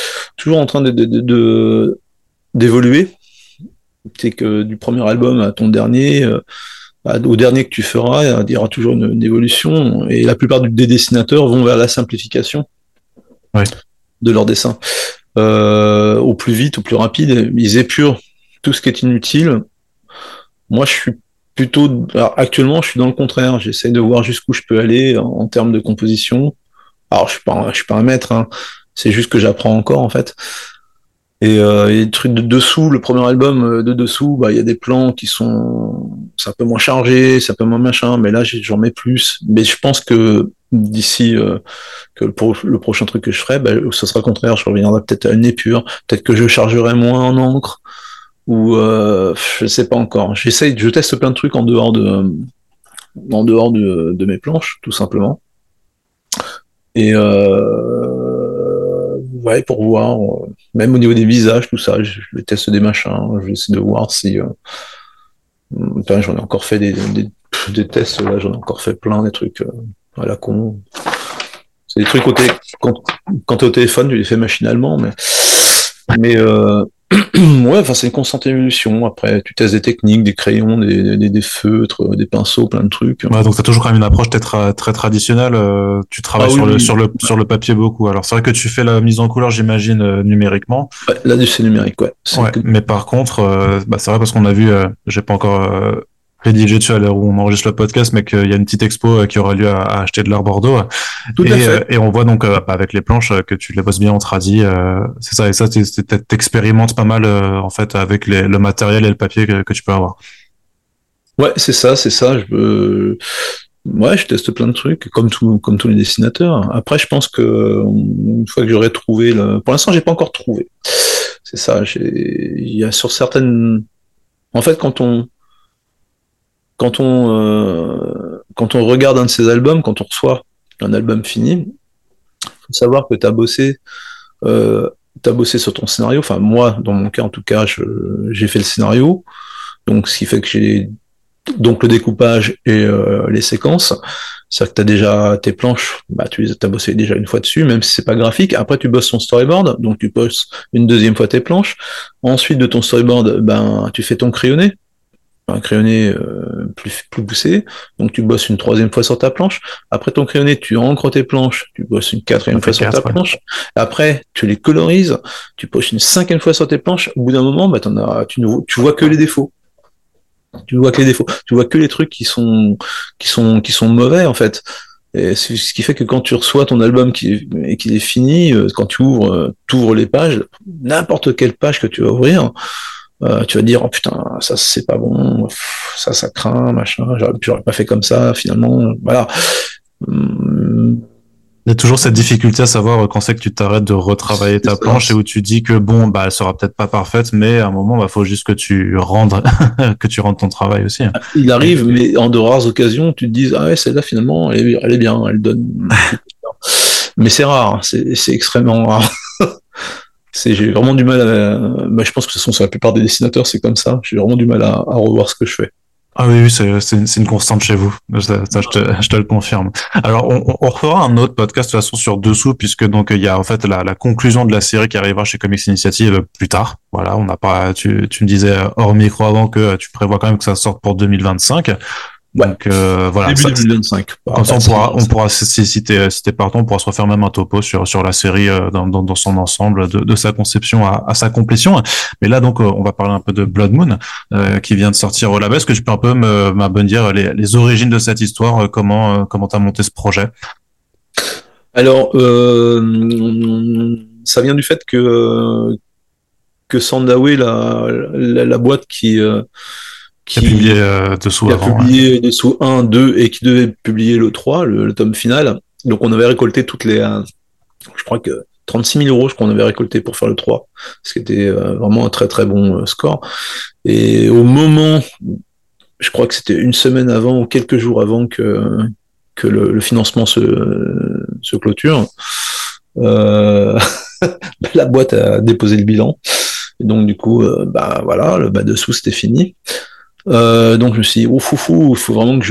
d'évoluer. C'est que du premier album à ton dernier, au dernier que tu feras, il y aura toujours une évolution. Et la plupart des dessinateurs vont vers la simplification de leur dessin. Au plus vite, au plus rapide, ils épurent tout ce qui est inutile. Moi, je suis plutôt... Alors, actuellement, je suis dans le contraire. J'essaie de voir jusqu'où je peux aller en termes de composition. Alors, je suis pas un maître, hein. C'est juste que j'apprends encore, en fait. Et les trucs de dessous, le premier album de dessous, bah il y a des plans qui sont c'est un peu moins chargé, c'est un peu moins machin, mais là j'en mets plus. Mais je pense que d'ici que le prochain truc que je ferai, bah, ce sera le contraire, je reviendrai peut-être à une épure, peut-être que je chargerai moins en encre, ou je sais pas encore. Je teste plein de trucs en dehors de mes planches, tout simplement. Et ouais, pour voir, même au niveau des visages, tout ça, je teste des machins, j'essaie de voir si... Enfin, j'en ai encore fait des tests, là, j'en ai encore fait plein, des trucs à la con. C'est des trucs quand t'es au téléphone, tu les fais machinalement, mais ouais, enfin, c'est une constante évolution. Après, tu testes des techniques, des crayons, des feutres, des pinceaux, plein de trucs. Ouais, donc t'as toujours quand même une approche très, très traditionnelle. Tu travailles sur le papier beaucoup. Alors c'est vrai que tu fais la mise en couleur, j'imagine, numériquement. Ouais, là, c'est numérique, ouais. Mais par contre, c'est vrai parce qu'on a vu, j'ai pas encore rédigé dessus à l'heure où on enregistre le podcast, mais qu'il y a une petite expo qui aura lieu à acheter de l'art Bordeaux. Tout à fait. Et on voit donc avec les planches que tu les bosses bien en tradi. C'est ça, et ça, t'expérimentes pas mal en fait avec le matériel et le papier que tu peux avoir. Ouais, c'est ça. Ouais, je teste plein de trucs, comme tous les dessinateurs. Après, je pense que une fois que j'aurai trouvé pour l'instant, j'ai pas encore trouvé. C'est ça. Il y a sur certaines. En fait, quand on regarde un de ces albums, quand on reçoit un album fini, faut savoir que t'as bossé sur ton scénario. Enfin, moi, dans mon cas, en tout cas, j'ai fait le scénario. Donc, ce qui fait que j'ai donc le découpage et les séquences. C'est-à-dire que tu as déjà tes planches, bah, tu les as bossé déjà une fois dessus, même si c'est pas graphique. Après, tu bosses ton storyboard, donc tu bosses une deuxième fois tes planches. Ensuite de ton storyboard, ben, tu fais ton crayonné, un crayonné plus poussé, donc tu bosses une troisième fois sur ta planche. Après ton crayonné, tu encres tes planches, tu bosses une quatrième fois sur ta planche. Après, tu les colorises, tu bosses une cinquième fois sur tes planches. Au bout d'un moment, bah, tu vois que les défauts. Tu vois que les trucs qui sont mauvais en fait. Et c'est ce qui fait que quand tu reçois ton album qu'il est fini, quand tu ouvres les pages, n'importe quelle page que tu vas ouvrir, tu vas dire oh putain ça c'est pas bon, ça craint machin, j'aurais pas fait comme ça finalement, voilà. Il y a toujours cette difficulté à savoir quand c'est que tu t'arrêtes de retravailler ta planche et où tu dis que bon, bah, elle sera peut-être pas parfaite, mais à un moment, bah, faut juste que tu rendes, que tu rendes ton travail aussi. Il arrive, mais en de rares occasions, tu te dis, ah ouais, celle-là, finalement, elle est bien, elle donne. Mais c'est rare, c'est extrêmement rare. J'ai vraiment du mal bah, je pense que ce sont sur la plupart des dessinateurs, c'est comme ça. J'ai vraiment du mal à revoir ce que je fais. Ah oui, c'est une constante chez vous. Ça, je te le confirme. Alors, on refera un autre podcast de toute façon sur Dessous, puisque donc il y a en fait la conclusion de la série qui arrivera chez Comics Initiative plus tard. Voilà, on n'a pas. Tu me disais hors micro avant que tu prévois quand même que ça sorte pour 2025. Ouais. Donc voilà. Début 2025. Comme ça, on pourra, si t'es partant, on pourra se refaire même un topo sur la série dans son ensemble, de sa conception à sa complétion. Mais là, donc, on va parler un peu de Blood Moon, qui vient de sortir au label. Est-ce que tu peux un peu me dire les origines de cette histoire, comment t'as monté ce projet? Alors, ça vient du fait que Sandaway, la boîte qui a publié dessous qui a avant. publié dessous 1, 2 et qui devait publier le 3, le tome final. Donc on avait récolté je crois que 36 000 euros, je crois qu'on avait récolté pour faire le 3, ce qui était vraiment un très très bon score. Et au moment, je crois que c'était une semaine avant ou quelques jours avant que le financement se clôture, la boîte a déposé le bilan. Et donc du coup, bah voilà, le bas dessous c'était fini. Donc je me suis dit, oh foufou, il faut vraiment que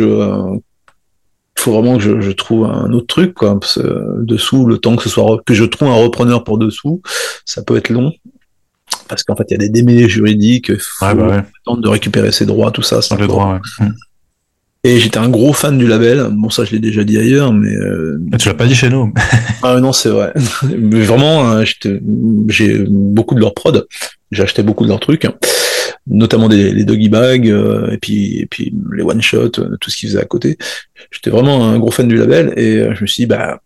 je trouve un autre truc, quoi. Parce que dessous, le temps que je trouve un repreneur pour dessous, ça peut être long. Parce qu'en fait, il y a des démêlés juridiques, il faut attendre de récupérer ses droits, tout ça. Les droits, ouais. Et j'étais un gros fan du label. Bon, ça, je l'ai déjà dit ailleurs, mais. Mais tu l'as pas dit chez nous. Ah non, c'est vrai. Mais vraiment, j'ai beaucoup de leurs prod. J'ai acheté beaucoup de leurs trucs, notamment les doggy bags, et puis les one shot, tout ce qu'ils faisaient à côté. J'étais vraiment un gros fan du label, et je me suis dit, bah,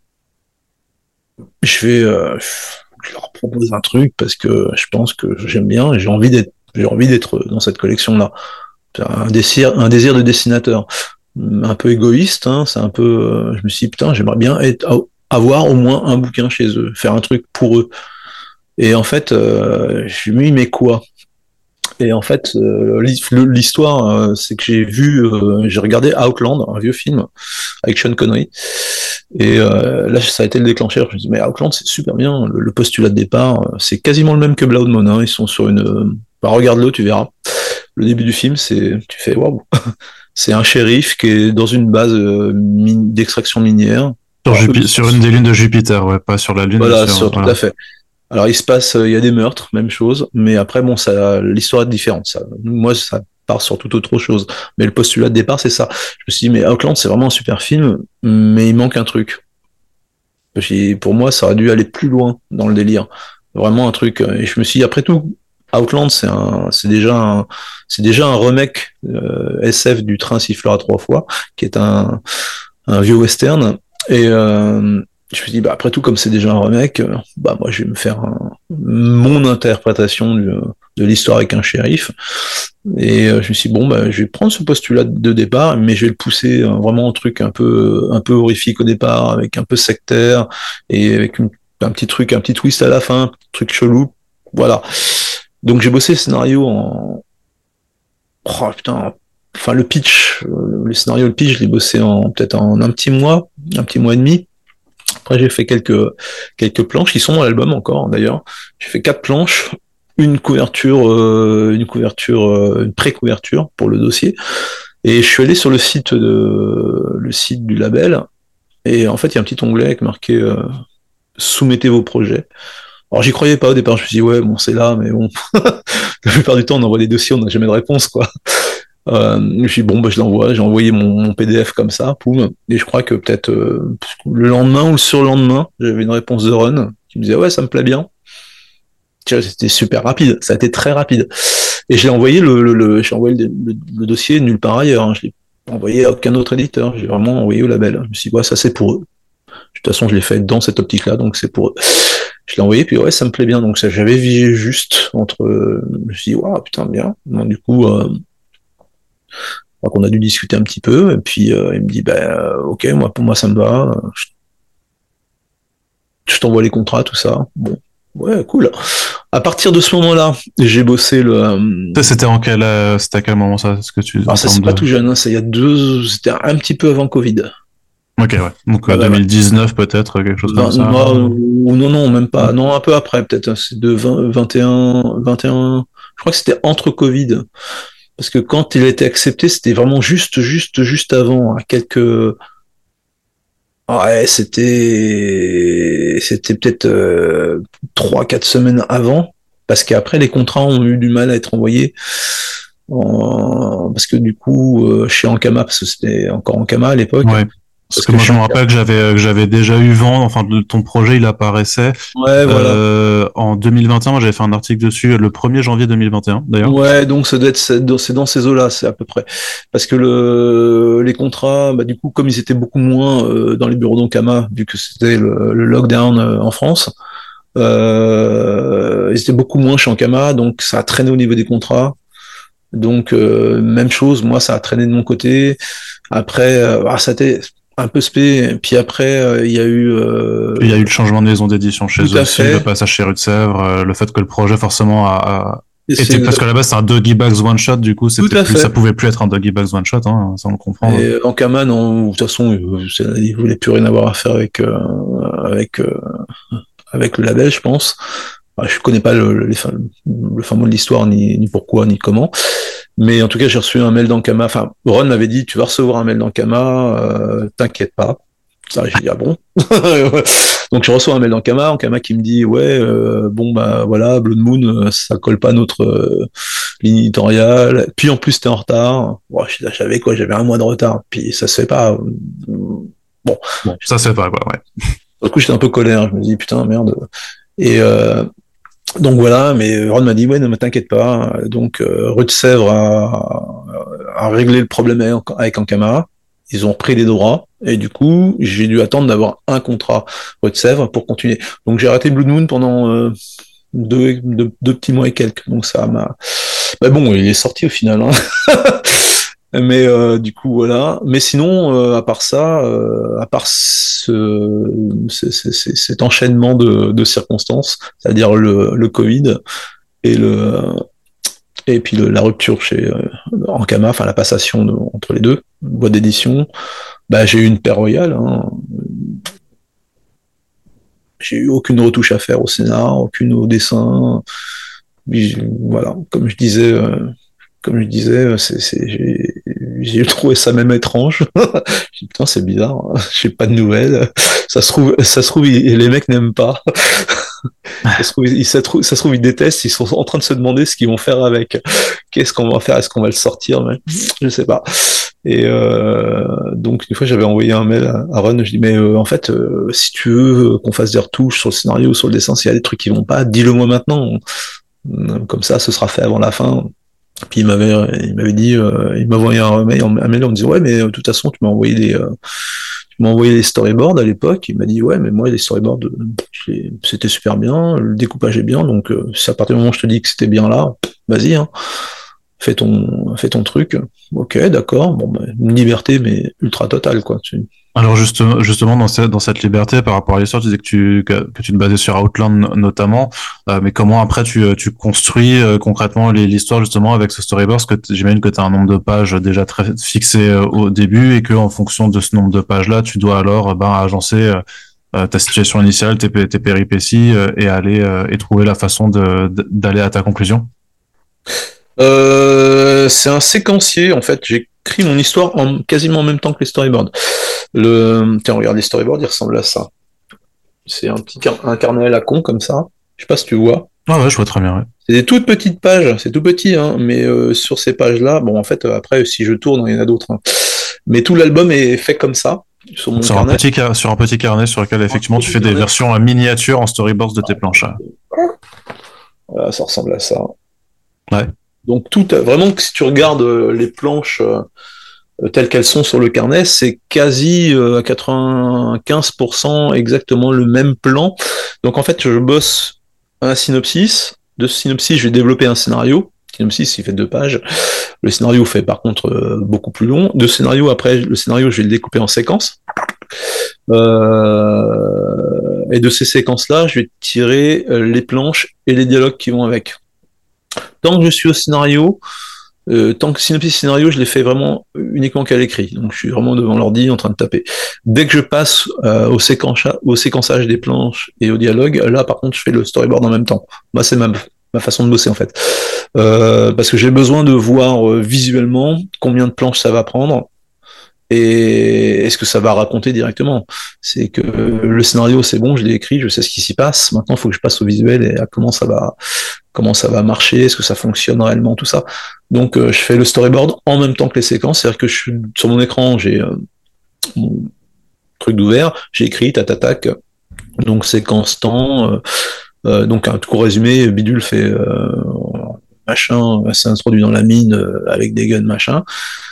je leur propose un truc parce que je pense que j'aime bien et j'ai envie d'être dans cette collection-là. C'est un désir de dessinateur. Un peu égoïste, hein, c'est un peu, je me suis dit, putain, j'aimerais bien avoir au moins un bouquin chez eux, faire un truc pour eux. Et en fait, je me suis dit, mais quoi? Et en fait, l'histoire, c'est que j'ai regardé Outland, un vieux film avec Sean Connery. Et là, ça a été le déclencheur. Je me dis, mais Outland, c'est super bien. Le postulat de départ, c'est quasiment le même que Blood Moon. Hein. Ils sont sur bah, regarde-le, tu verras. Le début du film, tu fais waouh. C'est un shérif qui est dans une base d'extraction minière. Sur une des lunes de Jupiter, ouais, pas sur la lune. Voilà, tout à fait. Alors il y a des meurtres, même chose, mais après bon, l'histoire est différente. Moi, ça part sur toute autre chose. Mais le postulat de départ, c'est ça. Je me suis dit, mais Outland, c'est vraiment un super film, mais il manque un truc. Pour moi, ça aurait dû aller plus loin dans le délire. Vraiment un truc. Et je me suis dit, après tout, Outland, c'est déjà un remake SF du Train sifflera 3 fois, qui est un vieux western. Et je me suis dit, bah, après tout, comme c'est déjà un remake, bah, moi, je vais me faire mon interprétation de l'histoire avec un shérif. Et je me suis dit, bon, bah, je vais prendre ce postulat de départ, mais je vais le pousser vraiment un truc un peu horrifique au départ, avec un peu sectaire, et avec un petit truc, un petit twist à la fin, un truc chelou. Voilà. Donc j'ai bossé le scénario oh putain, enfin le pitch, le scénario, le pitch, je l'ai bossé peut-être en un petit mois et demi. Après j'ai fait quelques planches qui sont dans l'album encore d'ailleurs. J'ai fait 4 planches, une pré-couverture pour le dossier. Et je suis allé sur le site du label. Et en fait il y a un petit onglet avec marqué soumettez vos projets. Alors j'y croyais pas au départ, je me suis dit ouais bon c'est là, mais bon la plupart du temps on envoie des dossiers, on n'a jamais de réponse quoi. Je me suis dit bon bah je l'envoie, j'ai envoyé mon PDF comme ça, poum, et je crois que peut-être le lendemain ou le surlendemain, j'avais une réponse de Run qui me disait ouais ça me plaît bien. C'était super rapide, ça a été très rapide. Et j'ai envoyé j'ai envoyé le dossier nulle part ailleurs, hein. Je l'ai envoyé à aucun autre éditeur, j'ai vraiment envoyé au label. Je me suis dit ouais ça c'est pour eux. De toute façon je l'ai fait dans cette optique-là, donc c'est pour eux. Je l'ai envoyé, puis ouais, ça me plaît bien. Donc ça, j'avais vigé juste entre. Je me suis dit, waouh, putain, bien. Donc, du coup, on a dû discuter un petit peu. Et puis il me dit, bah, ok, pour moi, ça me va. Je t'envoie les contrats, tout ça. Bon, ouais, cool. À partir de ce moment-là, j'ai bossé C'était à quel moment ça? Est-ce que tu. Alors ça, c'est pas tout jeune. Hein, c'était un petit peu avant Covid. Ok, ouais. Donc 2019 peut-être, quelque chose comme ça. Non, même pas. Non, un peu après, peut-être. C'est de 21. Je crois que c'était entre Covid. Parce que quand il a été accepté, c'était vraiment juste avant. À quelques. Ouais, c'était peut-être 3-4 semaines avant. Parce qu'après, les contrats ont eu du mal à être envoyés. parce que du coup, chez Ankama, parce que c'était encore Ankama à l'époque. Ouais. Parce que moi, je me rappelle que j'avais déjà eu vent, enfin, de ton projet, il apparaissait. Ouais, voilà. En 2021, moi, j'avais fait un article dessus le 1er janvier 2021, d'ailleurs. Ouais, donc c'est dans ces eaux-là, c'est à peu près. Parce que les contrats, bah, du coup, comme ils étaient beaucoup moins dans les bureaux d'Ankama, vu que c'était le lockdown en France, ils étaient beaucoup moins chez Ankama, donc ça a traîné au niveau des contrats. Donc même chose, moi ça a traîné de mon côté. Après, ça a été un peu spé. Puis après, il y a eu Il y a eu le changement de maison d'édition chez tout eux à aussi, le fait. passage chez Rue de Sèvres, le fait que le projet forcément Et était, c'est parce qu'à la base c'est un Doggy Bags one shot, du coup tout c'était à plus, ça fait. pouvait plus être un Doggy Bags one shot, hein, ça on le comprend. Et Ankama, non, de toute façon, il voulait plus rien avoir à faire avec avec le label, je pense. Je connais pas le fin mot de l'histoire, ni pourquoi, ni comment. Mais en tout cas, j'ai reçu un mail d'Ankama. Enfin, Ron m'avait dit, tu vas recevoir un mail d'Ankama, t'inquiète pas. Ça, j'ai dit, ah bon. Donc je reçois un mail d'Ankama, Ankama qui me dit, ouais, bon bah voilà, Blood Moon, ça colle pas à notre ligne éditoriale. Puis en plus, t'es en retard. Bon, j'avais quoi, j'avais un mois de retard. Puis ça se fait pas. Bon, Bon, ça c'est pas quoi, ouais. du coup, j'étais un peu colère. Je me dis, putain, merde. Et donc voilà, mais Ron m'a dit, ouais, ne t'inquiète pas. Donc Rue de Sèvres a réglé le problème avec Ankama. Ils ont pris les droits. Et du coup, j'ai dû attendre d'avoir un contrat Rue de Sèvres pour continuer. Donc j'ai arrêté Blood Moon pendant deux petits mois et quelques. Donc ça m'a... Mais bon, il est sorti au final. Hein. Mais du coup voilà. Mais sinon, à part ça, à part cet enchaînement de circonstances, c'est-à-dire le Covid et puis la rupture chez Ankama, enfin la passation entre les deux boîtes d'édition, bah j'ai eu une paire royale. Hein. J'ai eu aucune retouche à faire au scénar, aucune au dessin. Voilà, comme je disais, j'ai trouvé ça même étrange. J'ai dit, putain, c'est bizarre, hein. J'ai pas de nouvelles. Ça se trouve, les mecs n'aiment pas. Ça se trouve, ils détestent. Ils sont en train de se demander ce qu'ils vont faire avec. Qu'est-ce qu'on va faire? Est-ce qu'on va le sortir? Mais je sais pas. Et donc une fois, j'avais envoyé un mail à Ron. Je dis, mais en fait, si tu veux qu'on fasse des retouches sur le scénario ou sur le dessin, s'il y a des trucs qui vont pas, dis-le moi maintenant. Comme ça, ce sera fait avant la fin. Puis il m'avait dit, il m'a envoyé un mail en me disant, ouais, mais de toute façon, tu m'as envoyé les storyboards à l'époque. Il m'a dit, ouais, mais moi, les storyboards, c'était super bien, le découpage est bien, donc si à partir du moment où je te dis que c'était bien là, vas-y, hein, fais ton truc. Ok, d'accord, bon, bah, une liberté, mais ultra totale, quoi. Alors justement dans cette liberté par rapport à l'histoire, tu disais que tu te basais sur Outland notamment, mais comment après tu construis concrètement l'histoire justement avec ce storyboard, parce que j'imagine que tu as un nombre de pages déjà très fixé au début et que en fonction de ce nombre de pages là, tu dois alors agencer ta situation initiale, tes péripéties et aller et trouver la façon d'aller à ta conclusion. C'est un séquencier, en fait. J'ai écrit mon histoire quasiment en même temps que les storyboards. Tiens, regarde, les storyboards, ils ressemblent à ça. C'est un carnet à la con, comme ça. Je sais pas si tu vois. Ah ouais, je vois très bien. Ouais. C'est des toutes petites pages, c'est tout petit, hein, mais sur ces pages-là, bon, en fait, après, si je tourne, il y en a d'autres. Hein. Mais tout l'album est fait comme ça, sur mon carnet. Sur un petit carnet sur lequel, effectivement, tu fais des versions miniatures en storyboards de tes planches. Voilà, ça ressemble à ça. Ouais. Donc, vraiment, si tu regardes les planches telles qu'elles sont sur le carnet, c'est quasi à 95% exactement le même plan. Donc, en fait, je bosse un synopsis. De ce synopsis, je vais développer un scénario. Le synopsis, il fait 2 pages. Le scénario fait par contre beaucoup plus long. Le scénario, je vais le découper en séquences. Et de ces séquences-là, je vais tirer les planches et les dialogues qui vont avec. Tant que je suis au scénario, tant que synopsis scénario, je l'ai fait vraiment uniquement qu'à l'écrit. Donc je suis vraiment devant l'ordi en train de taper. Dès que je passe au séquençage des planches et au dialogue, là par contre je fais le storyboard en même temps. Moi c'est ma façon de bosser en fait. Parce que j'ai besoin de voir visuellement combien de planches ça va prendre et est-ce que ça va raconter directement. C'est que le scénario c'est bon, je l'ai écrit, je sais ce qui s'y passe. Maintenant il faut que je passe au visuel et à comment comment ça va marcher, est-ce que ça fonctionne réellement, tout ça. Donc je fais le storyboard en même temps que les séquences, c'est-à-dire que sur mon écran, j'ai mon truc d'ouvert, j'ai écrit tac, donc séquence temps, donc un tout résumé, Bidule fait machin, c'est introduit dans la mine avec des guns machin.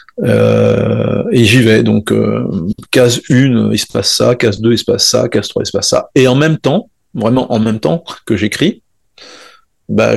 Et j'y vais, donc case 1, il se passe ça, case 2, il se passe ça, case 3, il se passe ça. Et en même temps, vraiment en même temps que j'écris, bah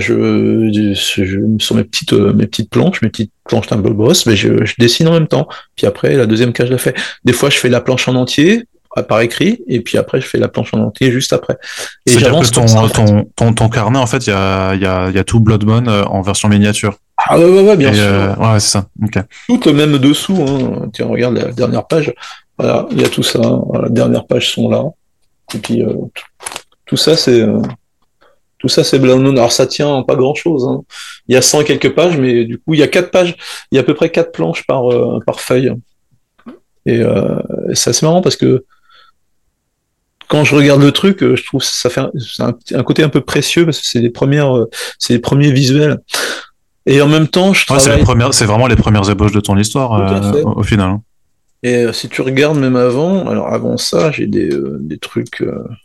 sur mes petites planches d'un boss, mais je dessine en même temps. Puis après, la deuxième case, je la fais. Des fois, je fais la planche en entier, par écrit, et puis après, je fais la planche en entier juste après. Et c'est-à-dire que comme ça, en fait. ton carnet, en fait, il y a tout Blood Moon en version miniature. Ah ouais, bien Et, sûr. ouais, c'est ça. Ok. Tout même dessous, hein. Tiens, regarde la dernière page. Voilà, il y a tout ça. Voilà, les dernières pages sont là. Et puis tout ça, c'est Blood Moon. Alors ça tient pas grand-chose, hein. Il y a 100 et quelques pages, mais du coup, il y a 4 pages. Il y a à peu près 4 planches par feuille. Et c'est assez marrant parce que quand je regarde le truc, je trouve que ça fait un côté un peu précieux parce que c'est les premiers visuels. Et en même temps, je Ouais, travaille. c'est vraiment les premières ébauches de ton histoire, Tout à fait. au final. Hein. Et si tu regardes même avant, alors avant ça, j'ai des trucs.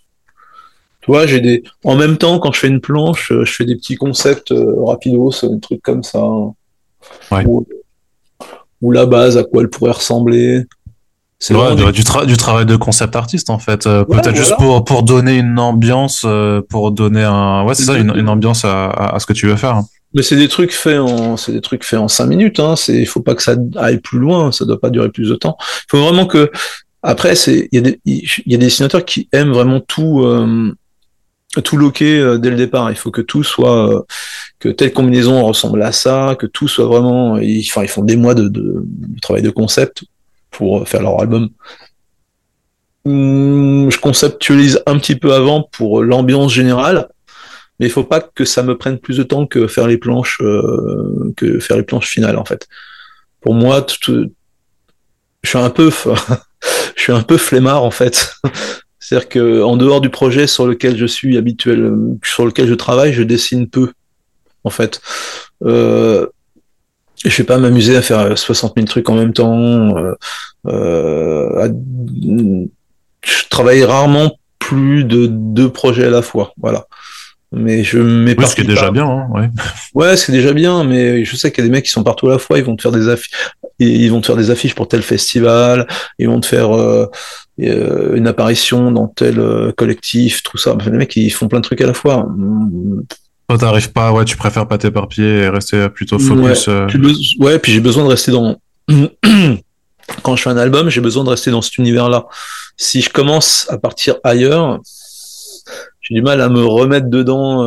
Tu vois, En même temps, quand je fais une planche, je fais des petits concepts rapidos, des trucs comme ça, hein. Ouais. Ou la base, à quoi elle pourrait ressembler. C'est Ouais, vraiment du travail de concept artiste en fait. Ouais, Peut-être juste voilà. pour donner une ambiance, pour donner ouais, c'est ça, une Exactement. ambiance à ce que tu veux faire. Hein. Mais c'est des trucs faits en 5 minutes, hein. Il faut pas que ça aille plus loin, ça doit pas durer plus de temps. Il faut vraiment que, après, il y a des dessinateurs qui aiment vraiment tout loquer dès le départ. Il faut que tout soit, que telle combinaison ressemble à ça, que tout soit vraiment, enfin, ils font des mois de travail de concept pour faire leur album. Je conceptualise un petit peu avant pour l'ambiance générale, mais il faut pas que ça me prenne plus de temps que faire les planches finales, en fait. Pour moi, je suis un peu, je suis un peu flemmard, en fait. C'est-à-dire que en dehors du projet sur lequel je suis habituel, sur lequel je travaille, je dessine peu, en fait. Euh, je vais pas m'amuser à faire 60 000 trucs en même temps. Je travaille rarement plus de 2 projets à la fois, voilà. Mais je Oui, ce qui est m'éparpille déjà pas. bien. Hein, ouais. Ouais, c'est déjà bien, mais je sais qu'il y a des mecs qui sont partout à la fois. Ils vont te faire des affiches, ils vont te faire des affiches pour tel festival. Ils vont te faire une apparition dans tel collectif, tout ça. Les mecs, ils font plein de trucs à la fois. Toi, t'arrives pas, ouais, tu préfères pas t'éparpiller et rester plutôt Ouais, focus. ouais, puis j'ai besoin de rester dans. Quand je fais un album, j'ai besoin de rester dans cet univers-là. Si je commence à partir ailleurs, j'ai du mal à me remettre dedans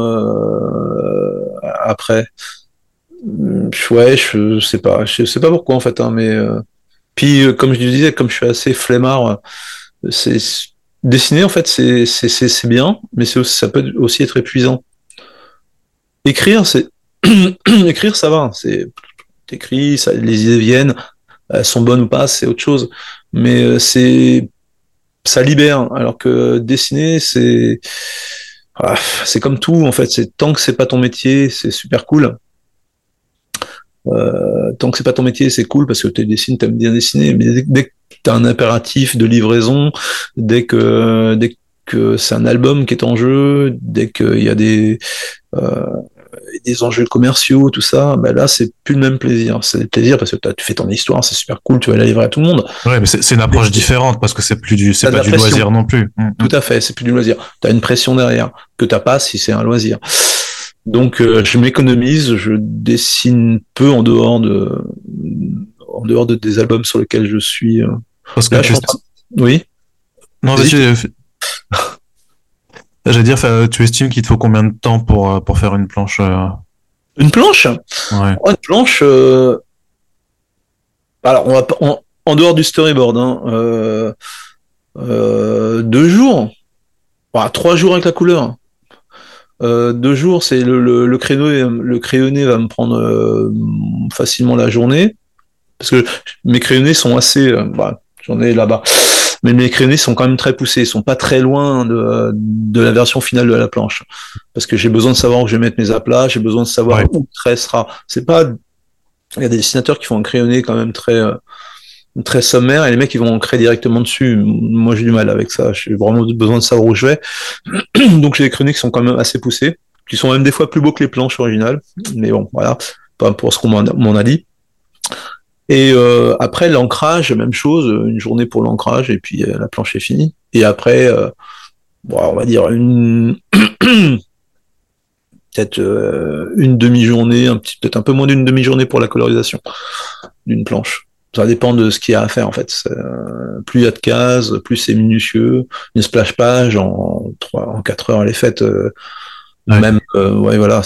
après. Ouais, je sais pas pourquoi en fait, hein, mais puis comme je disais, comme je suis assez flemmard, c'est dessiner en fait, c'est bien, mais ça peut aussi être épuisant. Écrire, écrire, ça va, t'écris, les idées viennent, elles sont bonnes ou pas, c'est autre chose, mais ça libère, alors que dessiner, c'est comme tout en fait, c'est tant que c'est pas ton métier, c'est super cool. Tant que c'est pas ton métier, c'est cool parce que tu dessines, t'aimes bien dessiner. Mais dès que t'as un impératif de livraison, dès que c'est un album qui est en jeu, dès qu'il y a euh, des enjeux commerciaux, tout ça, bah là c'est plus le même plaisir. C'est le plaisir parce que tu fais ton histoire, c'est super cool, tu vas la livrer à tout le monde. Ouais, mais c'est une approche différente parce que c'est T'as de pas la du pression. loisir non plus. Tout à fait, c'est plus du loisir. T'as une pression derrière que t'as pas si c'est un loisir. Donc je m'économise, je dessine peu en dehors de des albums sur lesquels je suis. Parce que Là, je suis en train. Oui, non, vas-y. vas-y. J'allais dire, tu estimes qu'il te faut combien de temps pour faire une planche Une planche. ouais. Oh, une planche. Alors, on va pas- en dehors du storyboard, hein, 2 jours. 3 jours avec la couleur. 2 jours, c'est le le crayonné va me prendre facilement la journée parce que mes crayonnés sont assez. J'en ai là-bas. mais mes crayonnés sont quand même très poussés, ils sont pas très loin de la version finale de la planche, parce que j'ai besoin de savoir où je vais mettre mes aplats, j'ai besoin de savoir où le trait sera. C'est pas, il y a des dessinateurs qui font un crayonné quand même très sommaire, et les mecs ils vont ancrer directement dessus. Moi j'ai du mal avec ça, j'ai vraiment besoin de savoir où je vais. Donc j'ai des crayonnés qui sont quand même assez poussés, qui sont même des fois plus beaux que les planches originales, mais bon voilà, pas pour ce qu'on m'en a dit. Et après l'ancrage, même chose, une journée pour l'ancrage et puis la planche est finie. Et après, bon, on va dire peut-être une demi-journée, peut-être un peu moins d'une demi-journée pour la colorisation d'une planche. Ça dépend de ce qu'il y a à faire en fait. Plus il y a de cases, plus c'est minutieux. Une splash page en 4 heures elle est faite. Même ouais voilà,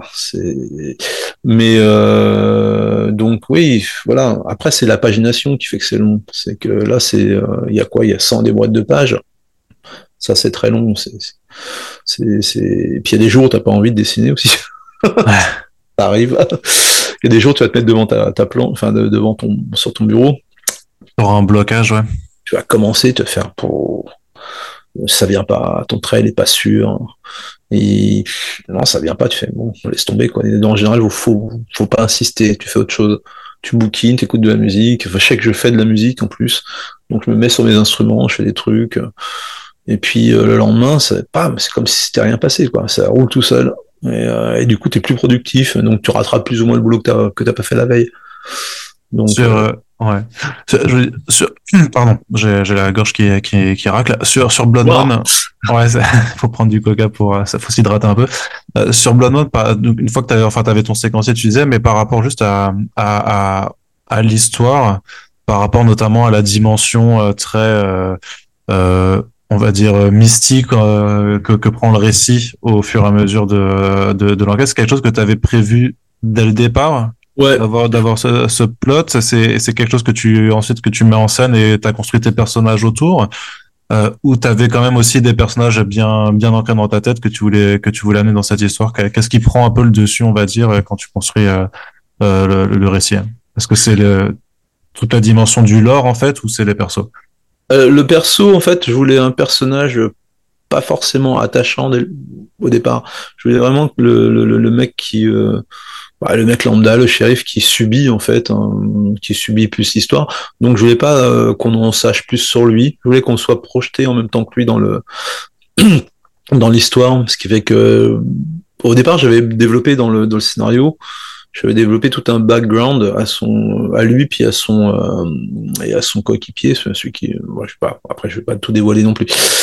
mais donc oui, voilà, après c'est la pagination qui fait que c'est long, c'est que là il y a quoi, il y a 100 des boîtes de pages, ça c'est très long, et puis il y a des jours où t'as pas envie de dessiner aussi. Ça arrive. Il y a des jours où tu vas te mettre devant ta plan, enfin devant sur ton bureau, pour un blocage, ouais, tu vas commencer à te faire pour ça vient pas, ton trait il est pas sûr. Et non, ça vient pas, tu fais bon, laisse tomber quoi. En général, faut pas insister, tu fais autre chose. Tu bouquines, t'écoutes de la musique. Enfin, je sais que je fais de la musique en plus, donc je me mets sur mes instruments, je fais des trucs. Et puis le lendemain, c'est comme si c'était rien passé quoi. Ça roule tout seul. Et du coup, t'es plus productif, donc tu rattrapes plus ou moins le boulot que t'as pas fait la veille. Donc ouais. Pardon, j'ai la gorge qui racle. Sur Blood Moon, ouais, faut prendre du coca ça faut s'hydrater un peu. Sur Blood Moon, une fois que t'avais ton séquencier, tu disais, mais par rapport juste à l'histoire, par rapport notamment à la dimension très, on va dire mystique que prend le récit au fur et à mesure de l'enquête, c'est quelque chose que tu avais prévu dès le départ. ouais. D'avoir ce plot, c'est quelque chose que tu mets en scène et t'as construit tes personnages autour, ou t'avais quand même aussi des personnages bien ancrés dans ta tête que tu voulais amener dans cette histoire. Qu'est-ce qui prend un peu le dessus, on va dire, quand tu construis le récit? Est-ce que c'est toute la dimension du lore en fait, ou c'est les persos? Le perso, en fait, je voulais un personnage pas forcément attachant au départ. Je voulais vraiment que le mec le mec lambda, le shérif qui subit en fait, qui subit plus l'histoire. Donc je voulais pas qu'on en sache plus sur lui. Je voulais qu'on soit projeté en même temps que lui dans l'histoire, ce qui fait que au départ j'avais développé dans le scénario, j'avais développé tout un background à lui puis et à son coéquipier, celui qui, je sais pas, après je vais pas tout dévoiler non plus.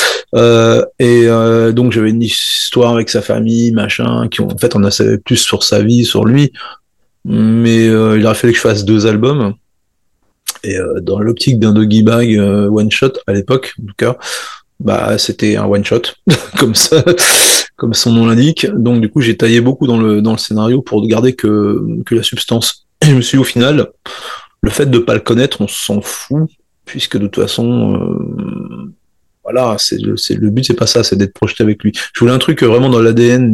Donc j'avais une histoire avec sa famille, machin, en fait on en savait plus sur sa vie, sur lui, mais il aurait fallu que je fasse 2 albums. Et dans l'optique d'un Doggy Bag one shot à l'époque, en tout cas, c'était un one shot, comme ça, comme son nom l'indique. Donc du coup j'ai taillé beaucoup dans le scénario pour garder que la substance. Et je me suis dit, au final, le fait de pas le connaître, on s'en fout, puisque de toute façon voilà, le but, c'est pas ça, c'est d'être projeté avec lui. Je voulais un truc vraiment dans l'ADN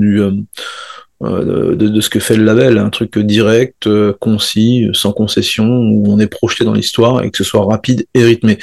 de ce que fait le label, un truc direct, concis, sans concession, où on est projeté dans l'histoire et que ce soit rapide et rythmé.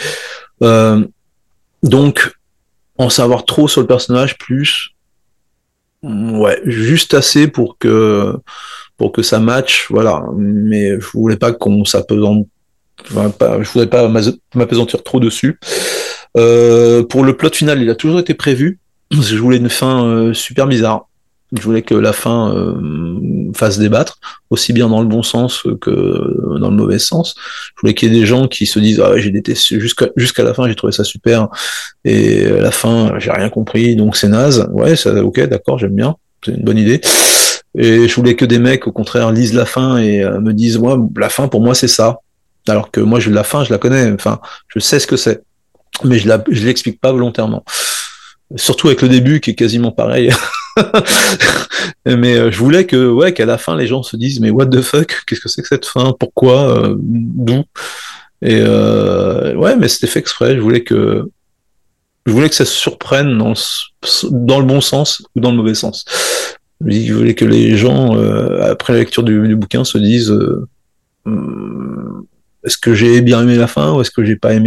Donc, en savoir trop sur le personnage, plus, ouais, juste assez pour que ça matche, voilà. Mais je voulais pas qu'on s'apesante, je voulais pas m'apesantir trop dessus. Pour le plot final, il a toujours été prévu, parce que je voulais une fin super bizarre. Je voulais que la fin fasse débattre, aussi bien dans le bon sens que dans le mauvais sens. Je voulais qu'il y ait des gens qui se disent, ah ouais, j'ai détesté jusqu'à la fin, j'ai trouvé ça super, et à la fin j'ai rien compris, donc c'est naze. Ouais, ça, ok, d'accord, j'aime bien, c'est une bonne idée. Et je voulais que des mecs au contraire lisent la fin et me disent, ouais, la fin pour moi c'est ça, alors que moi la fin je la connais, enfin je sais ce que c'est, mais je l'explique pas volontairement. Surtout avec le début qui est quasiment pareil. Mais je voulais qu'à la fin les gens se disent, mais what the fuck, qu'est-ce que c'est que cette fin, pourquoi, d'où. Et ouais, mais c'était fait exprès. Je voulais que ça se surprenne dans le bon sens ou dans le mauvais sens. Je voulais que les gens après la lecture du bouquin se disent, est-ce que j'ai bien aimé la fin ou est-ce que j'ai pas aimé,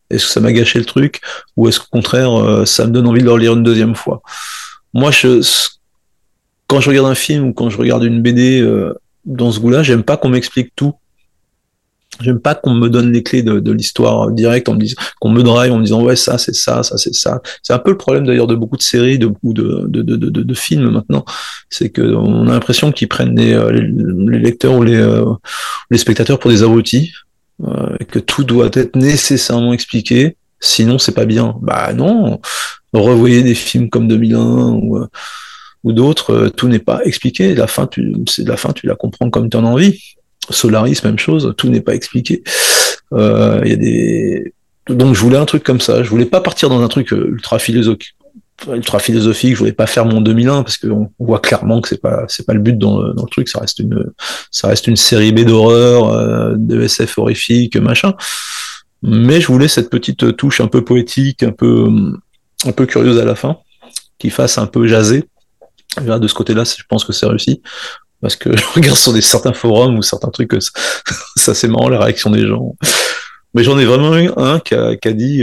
Est-ce que ça m'a gâché le truc, ou est-ce qu'au contraire, ça me donne envie de le relire une deuxième fois? Moi, quand je regarde un film ou quand je regarde une BD dans ce goût-là, j'aime pas qu'on m'explique tout. J'aime pas qu'on me donne les clés de l'histoire directe, qu'on me drive en me disant ouais, ça c'est ça, ça c'est ça. C'est un peu le problème d'ailleurs de beaucoup de séries, de beaucoup de films maintenant. C'est qu'on a l'impression qu'ils prennent les lecteurs ou les spectateurs pour des abrutis, et que tout doit être nécessairement expliqué, sinon c'est pas bien. Bah non, revoyez des films comme 2001 ou d'autres, tout n'est pas expliqué. La fin, tu la comprends comme tu en as envie. Solaris, même chose, tout n'est pas expliqué. Il y a des... Donc je voulais un truc comme ça. Je voulais pas partir dans un truc ultra philosophique. Je voulais pas faire mon 2001 parce qu'on voit clairement que c'est pas le but dans le truc. Ça reste une série B d'horreur, de SF horrifique, machin. Mais je voulais cette petite touche un peu poétique, un peu curieuse à la fin, qui fasse un peu jaser. Là, de ce côté-là, je pense que c'est réussi. Parce que je regarde sur certains forums ou certains trucs, ça c'est marrant les réactions des gens. Mais j'en ai vraiment eu un qui a dit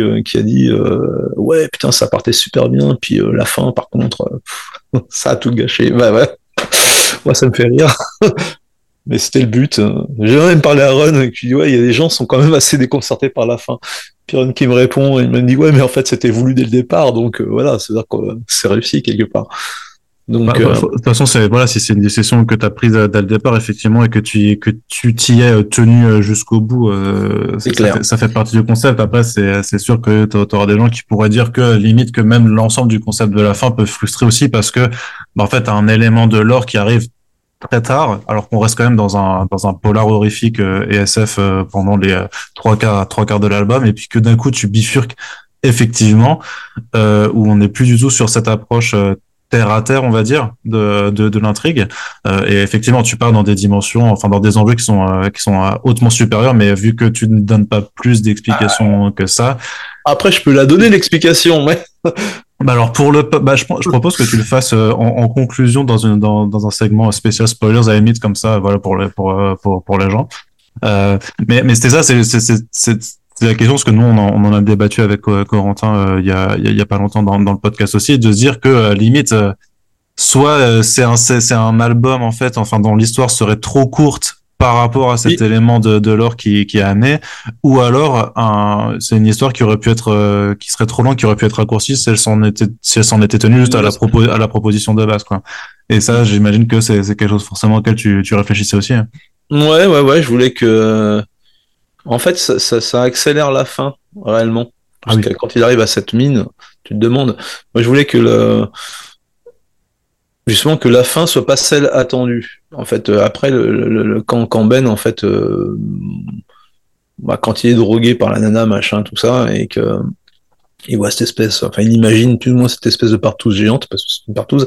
ouais putain ça partait super bien, puis la fin par contre ça a tout gâché. Bah ouais, moi ça me fait rire. Mais c'était le but. J'ai même parlé à Ron qui dit ouais il y a des gens qui sont quand même assez déconcertés par la fin. Puis Ron qui me répond et il me dit ouais mais en fait c'était voulu dès le départ, donc voilà, c'est-à-dire que c'est réussi quelque part. Donc, de toute façon, si c'est une décision que tu as prise dès le départ, effectivement, et que tu t'y es tenu jusqu'au bout, ça fait partie du concept. Après, c'est sûr que tu auras des gens qui pourraient dire que limite que même l'ensemble du concept de la fin peut frustrer aussi parce que, en fait, t'as un élément de lore qui arrive très tard, alors qu'on reste quand même dans un polar horrifique et SF pendant les trois quarts de l'album, et puis que d'un coup tu bifurques effectivement, où on n'est plus du tout sur cette approche terre à terre, on va dire, de l'intrigue. Et effectivement, tu pars dans des dimensions, enfin dans des enjeux qui sont hautement supérieurs, mais vu que tu ne donnes pas plus d'explications que ça. Après, je peux la donner l'explication, ouais. Bah alors je propose que tu le fasses en conclusion dans un segment spécial spoilers à la limite comme ça, voilà pour les gens. Mais c'était ça, c'est la question, parce que nous on en a débattu avec Corentin il y a pas longtemps dans le podcast aussi, de se dire que limite soit c'est un album en fait, enfin dont l'histoire serait trop courte par rapport à cet élément de lore qui est amené, ou alors c'est une histoire qui aurait pu être qui serait trop longue, qui aurait pu être raccourcie si elle s'en était tenue juste à la proposition de base, quoi. Et ça, j'imagine que c'est quelque chose forcément auquel tu réfléchissais aussi, hein. Ouais, je voulais que en fait ça accélère la fin réellement, parce que quand il arrive à cette mine, tu te demandes. Moi je voulais que justement que la fin soit pas celle attendue. En fait, après quand Ben en fait quand il est drogué par la nana machin tout ça, et que il voit cette espèce, enfin il imagine plus ou moins cette espèce de partouze géante, parce que c'est une partouze,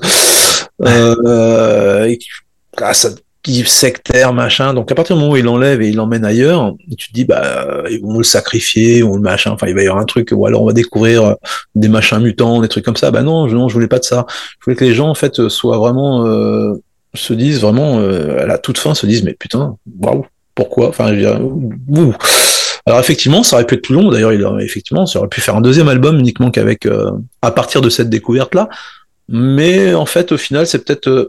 ça sectaire machin. Donc à partir du moment où il l'enlève et il l'emmène ailleurs, tu te dis ils vont le sacrifier ou le machin, enfin il va y avoir un truc, ou alors on va découvrir des machins mutants, des trucs comme ça. Non, je voulais pas de ça. Je voulais que les gens en fait soient vraiment se disent vraiment à la toute fin, se disent mais putain, waouh, pourquoi, enfin je veux dire, ouh. Alors effectivement, ça aurait pu être plus long. D'ailleurs, effectivement, ça aurait pu faire un deuxième album uniquement qu'avec à partir de cette découverte-là. Mais en fait, au final, c'est peut-être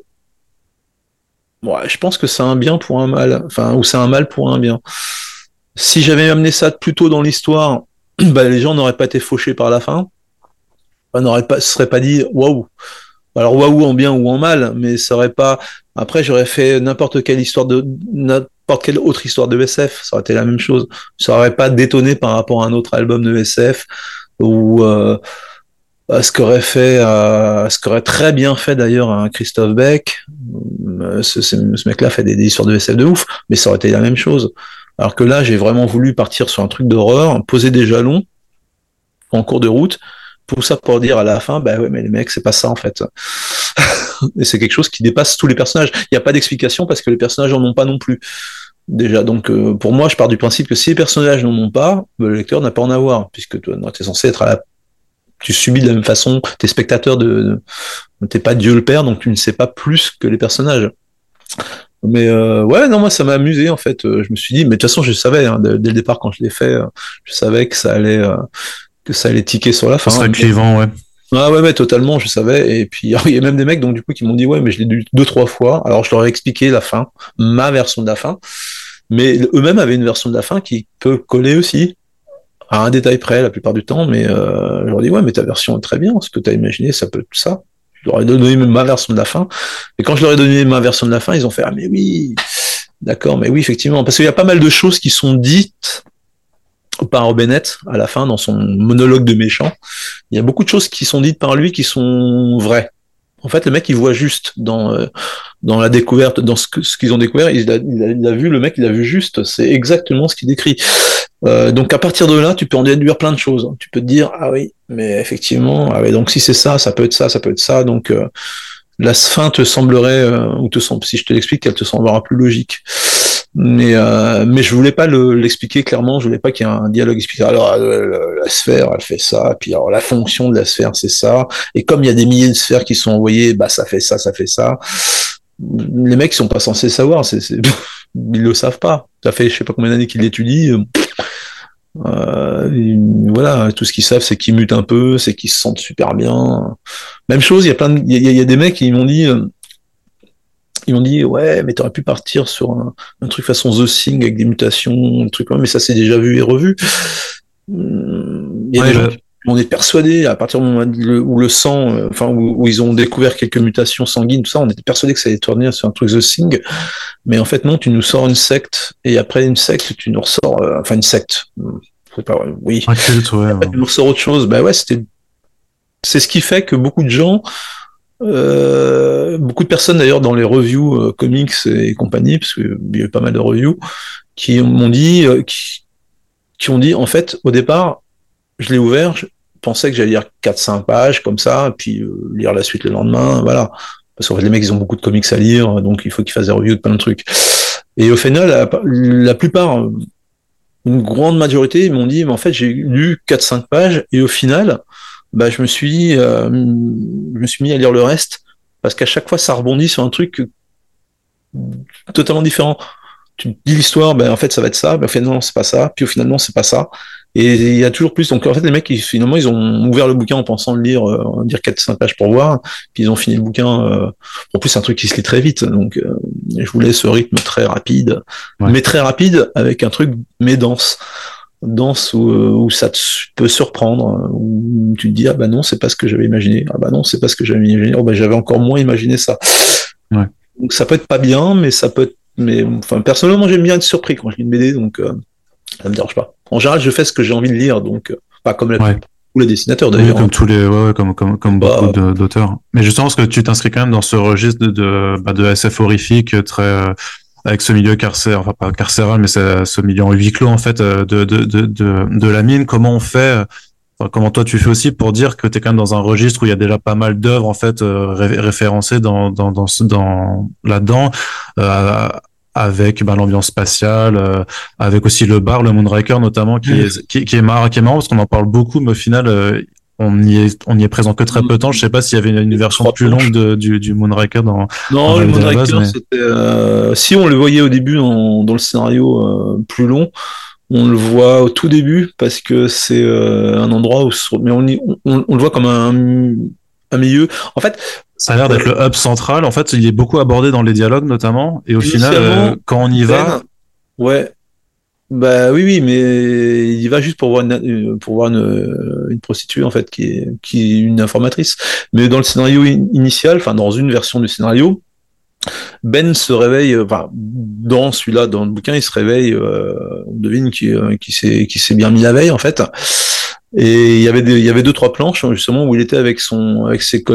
je pense que c'est un bien pour un mal, enfin, ou c'est un mal pour un bien. Si j'avais amené ça plus tôt dans l'histoire, les gens n'auraient pas été fauchés par la fin. Se seraient pas dit waouh. Alors waouh en bien ou en mal, mais ça aurait pas. Après, j'aurais fait n'importe quelle autre histoire de SF, ça aurait été la même chose. Ça aurait pas détonné par rapport à un autre album de SF ou ce qu'aurait très bien fait d'ailleurs un Christophe Beck. Ce mec-là fait des histoires de SF de ouf, mais ça aurait été la même chose. Alors que là, j'ai vraiment voulu partir sur un truc d'horreur, poser des jalons en cours de route, pour dire à la fin, ouais, mais les mecs, c'est pas ça en fait. Et c'est quelque chose qui dépasse tous les personnages. Il n'y a pas d'explication parce que les personnages en ont pas non plus. Déjà, donc pour moi, je pars du principe que si les personnages n'en ont pas, le lecteur n'a pas à en avoir, puisque tu es censé être tu subis de la même façon, t'es spectateur t'es pas Dieu le Père, donc tu ne sais pas plus que les personnages. Mais ouais, non, moi ça m'a amusé en fait. Je me suis dit, mais de toute façon je savais hein, dès le départ quand je l'ai fait, je savais que ça allait tiquer sur la Ça fin. serait clivant, ouais. Ah ouais, totalement, je savais. Et puis il y a même des mecs donc du coup qui m'ont dit ouais, mais je l'ai lu 2-3 fois. Alors je leur ai expliqué la fin, ma version de la fin, mais eux-mêmes avaient une version de la fin qui peut coller aussi à un détail près la plupart du temps. Mais je leur dis ouais, mais ta version est très bien. Ce que tu as imaginé, ça peut être ça. Je leur ai donné ma version de la fin. Et quand je leur ai donné ma version de la fin, ils ont fait ah mais oui. D'accord, mais oui, effectivement, parce qu'il y a pas mal de choses qui sont dites par Bennett à la fin dans son monologue de méchant. Il y a beaucoup de choses qui sont dites par lui qui sont vraies. En fait, le mec, il voit juste dans la découverte, dans ce qu'ils ont découvert, il a vu, le mec, il a vu juste. C'est exactement ce qu'il décrit. Donc à partir de là, tu peux en déduire plein de choses. Tu peux te dire ah oui, mais effectivement, ah ouais, donc si c'est ça, ça peut être ça, ça peut être ça. Donc la fin te semblerait, si je te l'explique, elle te semblera plus logique. Mais je voulais pas l'expliquer clairement, je voulais pas qu'il y ait un dialogue expliqué. Alors, la sphère, elle fait ça, puis alors la fonction de la sphère, c'est ça. Et comme il y a des milliers de sphères qui sont envoyées, bah ça fait ça, ça fait ça. Les mecs sont pas censés savoir, ils le savent pas. Ça fait je sais pas combien d'années qu'ils l'étudient. Voilà, tout ce qu'ils savent, c'est qu'ils mutent un peu, c'est qu'ils se sentent super bien. Même chose, il y a des mecs qui m'ont dit. Ils m'ont dit ouais mais t'aurais pu partir sur un truc façon The Thing avec des mutations, un truc mais ça c'est déjà vu et revu. Il y a des gens qui on est persuadés à partir du moment où le sang, où ils ont découvert quelques mutations sanguines, tout ça, on était persuadés que ça allait tourner sur un truc The Thing, mais en fait non, tu nous sors une secte et après une secte tu nous ressors, une secte, c'est pas vrai, oui, un culte, ouais. Après, tu nous ressors autre chose, bah ouais c'est ce qui fait que beaucoup de gens beaucoup de personnes d'ailleurs dans les reviews comics et compagnie, parce qu'il y a eu pas mal de reviews, qui m'ont dit, qui ont dit en fait au départ, je l'ai ouvert, je pensais que j'allais lire 4-5 pages comme ça, puis lire la suite le lendemain, voilà. Parce qu'en fait les mecs ils ont beaucoup de comics à lire, donc il faut qu'ils fassent des reviews de plein de trucs. Et au final, la plupart, une grande majorité, ils m'ont dit, mais en fait j'ai lu 4-5 pages, et au final, bah, je me suis mis à lire le reste parce qu'à chaque fois ça rebondit sur un truc totalement différent. Tu te dis l'histoire, ben en fait ça va être ça, ben finalement c'est pas ça, puis au final non c'est pas ça. Et il y a toujours plus. Donc en fait les mecs finalement ils ont ouvert le bouquin en pensant le lire, dire 4-5 pages pour voir, puis ils ont fini le bouquin. En plus c'est un truc qui se lit très vite, donc je voulais ce rythme très rapide, mais très rapide avec un truc mais dense où ça peut surprendre, où tu te dis ah bah non c'est pas ce que j'avais imaginé, ah bah non c'est pas ce que j'avais imaginé, oh bah j'avais encore moins imaginé ça. Donc ça peut être pas bien, mais ça peut être, mais enfin personnellement j'aime bien être surpris quand je lis une BD, donc ça me dérange pas. En général je fais ce que j'ai envie de lire, donc pas comme tous les dessinateurs d'ailleurs. Oui, comme tous les, comme beaucoup d'auteurs. Mais justement, parce que tu t'inscris quand même dans ce registre de SF horrifique très avec ce milieu carcéral, enfin pas carcéral, mais c'est ce milieu en huis clos en fait de la mine. Comment on fait, comment toi tu fais aussi pour dire que t'es quand même dans un registre où il y a déjà pas mal d'œuvres en fait référencées dans là-dedans, avec l'ambiance spatiale, avec aussi le bar, le Moonraker notamment, qui est marrant parce qu'on en parle beaucoup, mais au final on y est présent que très peu de temps. Je sais pas s'il y avait une version plus longue du Moonraker dans le Moonraker c'était si on le voyait au début dans le scénario plus long, on le voit au tout début parce que c'est un endroit où mais on le voit comme un milieu en fait. Ça a l'air d'être le hub central. En fait, il est beaucoup abordé dans les dialogues notamment, et au final quand on y va, ouais. Bah oui, mais il y va juste pour voir une prostituée en fait qui est une informatrice. Mais dans le scénario initial, enfin dans une version du scénario, Ben se réveille, dans celui-là, dans le bouquin, il se réveille, on devine qui s'est bien mis la veille en fait. Et il y avait 2-3 planches justement où il était avec son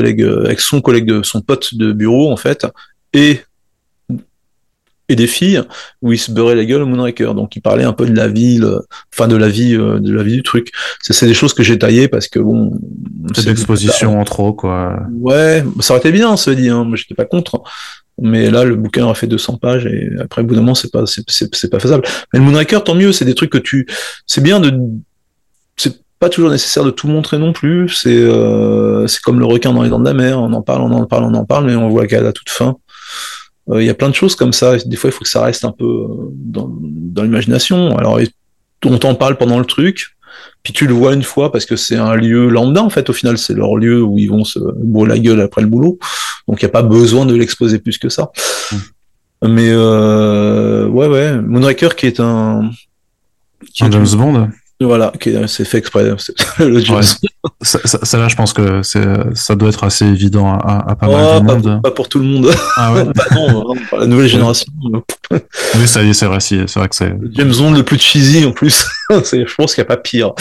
pote de bureau en fait, et des filles où il se beurrait la gueule au Moonraker. Donc il parlait un peu de la ville, de la vie du truc. C'est des choses que j'ai taillées parce que bon, c'est d'exposition en trop quoi. Ouais, ça aurait été bien, ça veut dire. Moi j'étais pas contre. Mais là, le bouquin a fait 200 pages et après, au bout d'un moment, c'est pas faisable. Mais le Moonraker, tant mieux, c'est des trucs que c'est bien c'est pas toujours nécessaire de tout montrer non plus. C'est comme le requin dans les dents de la mer. On en parle, mais on voit qu'à la toute fin. Il y a plein de choses comme ça. Des fois, il faut que ça reste un peu dans l'imagination. Alors, on t'en parle pendant le truc, puis tu le vois une fois parce que c'est un lieu lambda, en fait. Au final, c'est leur lieu où ils vont se bourrer la gueule après le boulot. Donc, il n'y a pas besoin de l'exposer plus que ça. Mais ouais, Moonraker qui est un James Bond. Voilà, c'est fait exprès. Le James. Ça là, je pense que ça doit être assez évident à pas mal de monde. Pas pour tout le monde. Ah ouais. Bah non, la nouvelle génération. Oui, ça y est, c'est vrai. C'est vrai que c'est. Le James Bond le plus cheesy en plus. Je pense qu'il n'y a pas pire.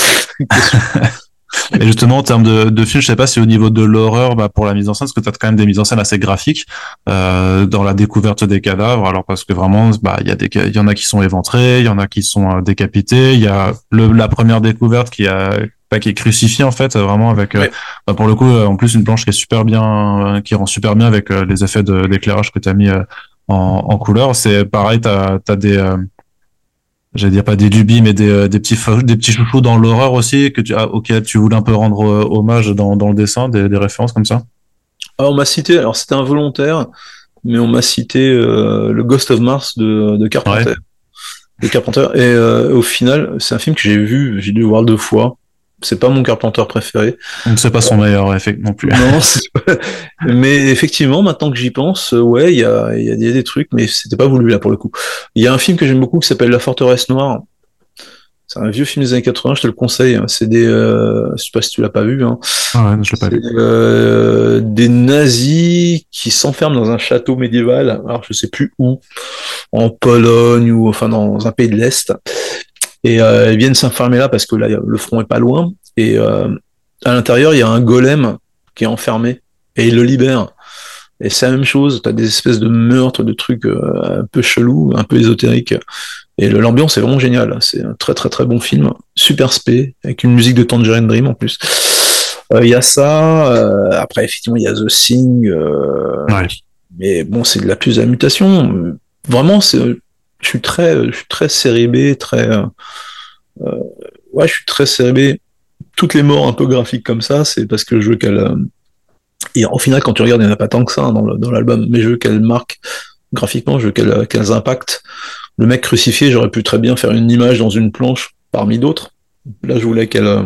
Et justement, en termes de film, je sais pas si au niveau de l'horreur, pour la mise en scène, parce que tu as quand même des mises en scène assez graphiques dans la découverte des cadavres. Alors parce que vraiment, il y en a qui sont éventrés, il y en a qui sont décapités. Il y a la première découverte qui est crucifié en fait, vraiment avec pour le coup en plus une planche qui est super bien, qui rend super bien avec les effets d'éclairage que tu as mis en couleur. C'est pareil, t'as des j'allais dire pas des lubies, mais des petits chouchous dans l'horreur aussi auxquels tu voulais un peu rendre hommage dans le dessin, des références comme ça. Ah, on m'a cité, alors c'était involontaire, mais on m'a cité le Ghost of Mars de Carpenter. Ouais. De Carpenter. Et au final, c'est un film que j'ai dû voir 2 fois. C'est pas mon Carpenter préféré. C'est pas son meilleur effet non plus. Non, mais effectivement, maintenant que j'y pense, ouais, il y a des trucs, mais c'était pas voulu là pour le coup. Il y a un film que j'aime beaucoup qui s'appelle La Forteresse Noire. C'est un vieux film des années 80, je te le conseille. C'est je sais pas si tu l'as pas vu. Ah ouais, je l'ai pas vu. Des nazis qui s'enferment dans un château médiéval. Alors je sais plus où, en Pologne ou enfin dans un pays de l'Est. Et ils viennent s'enfermer là parce que là le front est pas loin. Et à l'intérieur il y a un golem qui est enfermé et il le libère. Et c'est la même chose. T'as des espèces de meurtres, de trucs un peu chelous, un peu ésotériques. Et l'ambiance est vraiment géniale. C'est un très très très bon film, super spé, avec une musique de Tangerine Dream en plus. Il y a ça. Après, effectivement, il y a The Thing. Ouais. Mais bon, c'est de la plus à mutation. Vraiment, je suis très série B, ouais, je suis très série B. Toutes les morts un peu graphiques comme ça, c'est parce que je veux qu'elles. Et au final, quand tu regardes, il n'y en a pas tant que ça dans l'album, mais je veux qu'elles marquent graphiquement, je veux qu'elles impactent. Le mec crucifié, j'aurais pu très bien faire une image dans une planche parmi d'autres. Là, je voulais que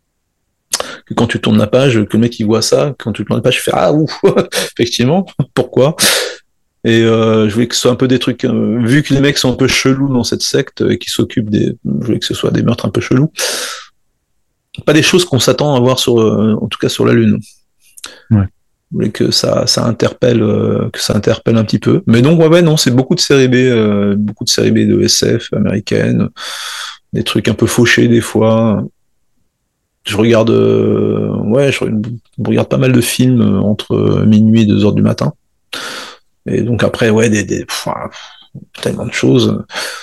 quand tu tournes la page, que le mec il voit ça, quand tu tournes la page, je fais ah ouf, effectivement, pourquoi? Et je voulais que ce soit un peu des trucs, vu que les mecs sont un peu chelous dans cette secte et qui s'occupent je voulais que ce soit des meurtres un peu chelous. Pas des choses qu'on s'attend à voir en tout cas sur la Lune. Ouais. Je voulais que ça interpelle un petit peu. Mais donc ouais non, c'est beaucoup de séries B de SF américaines, des trucs un peu fauchés des fois. Je regarde je regarde pas mal de films entre minuit et 2 heures du matin. Et donc après ouais tellement de choses.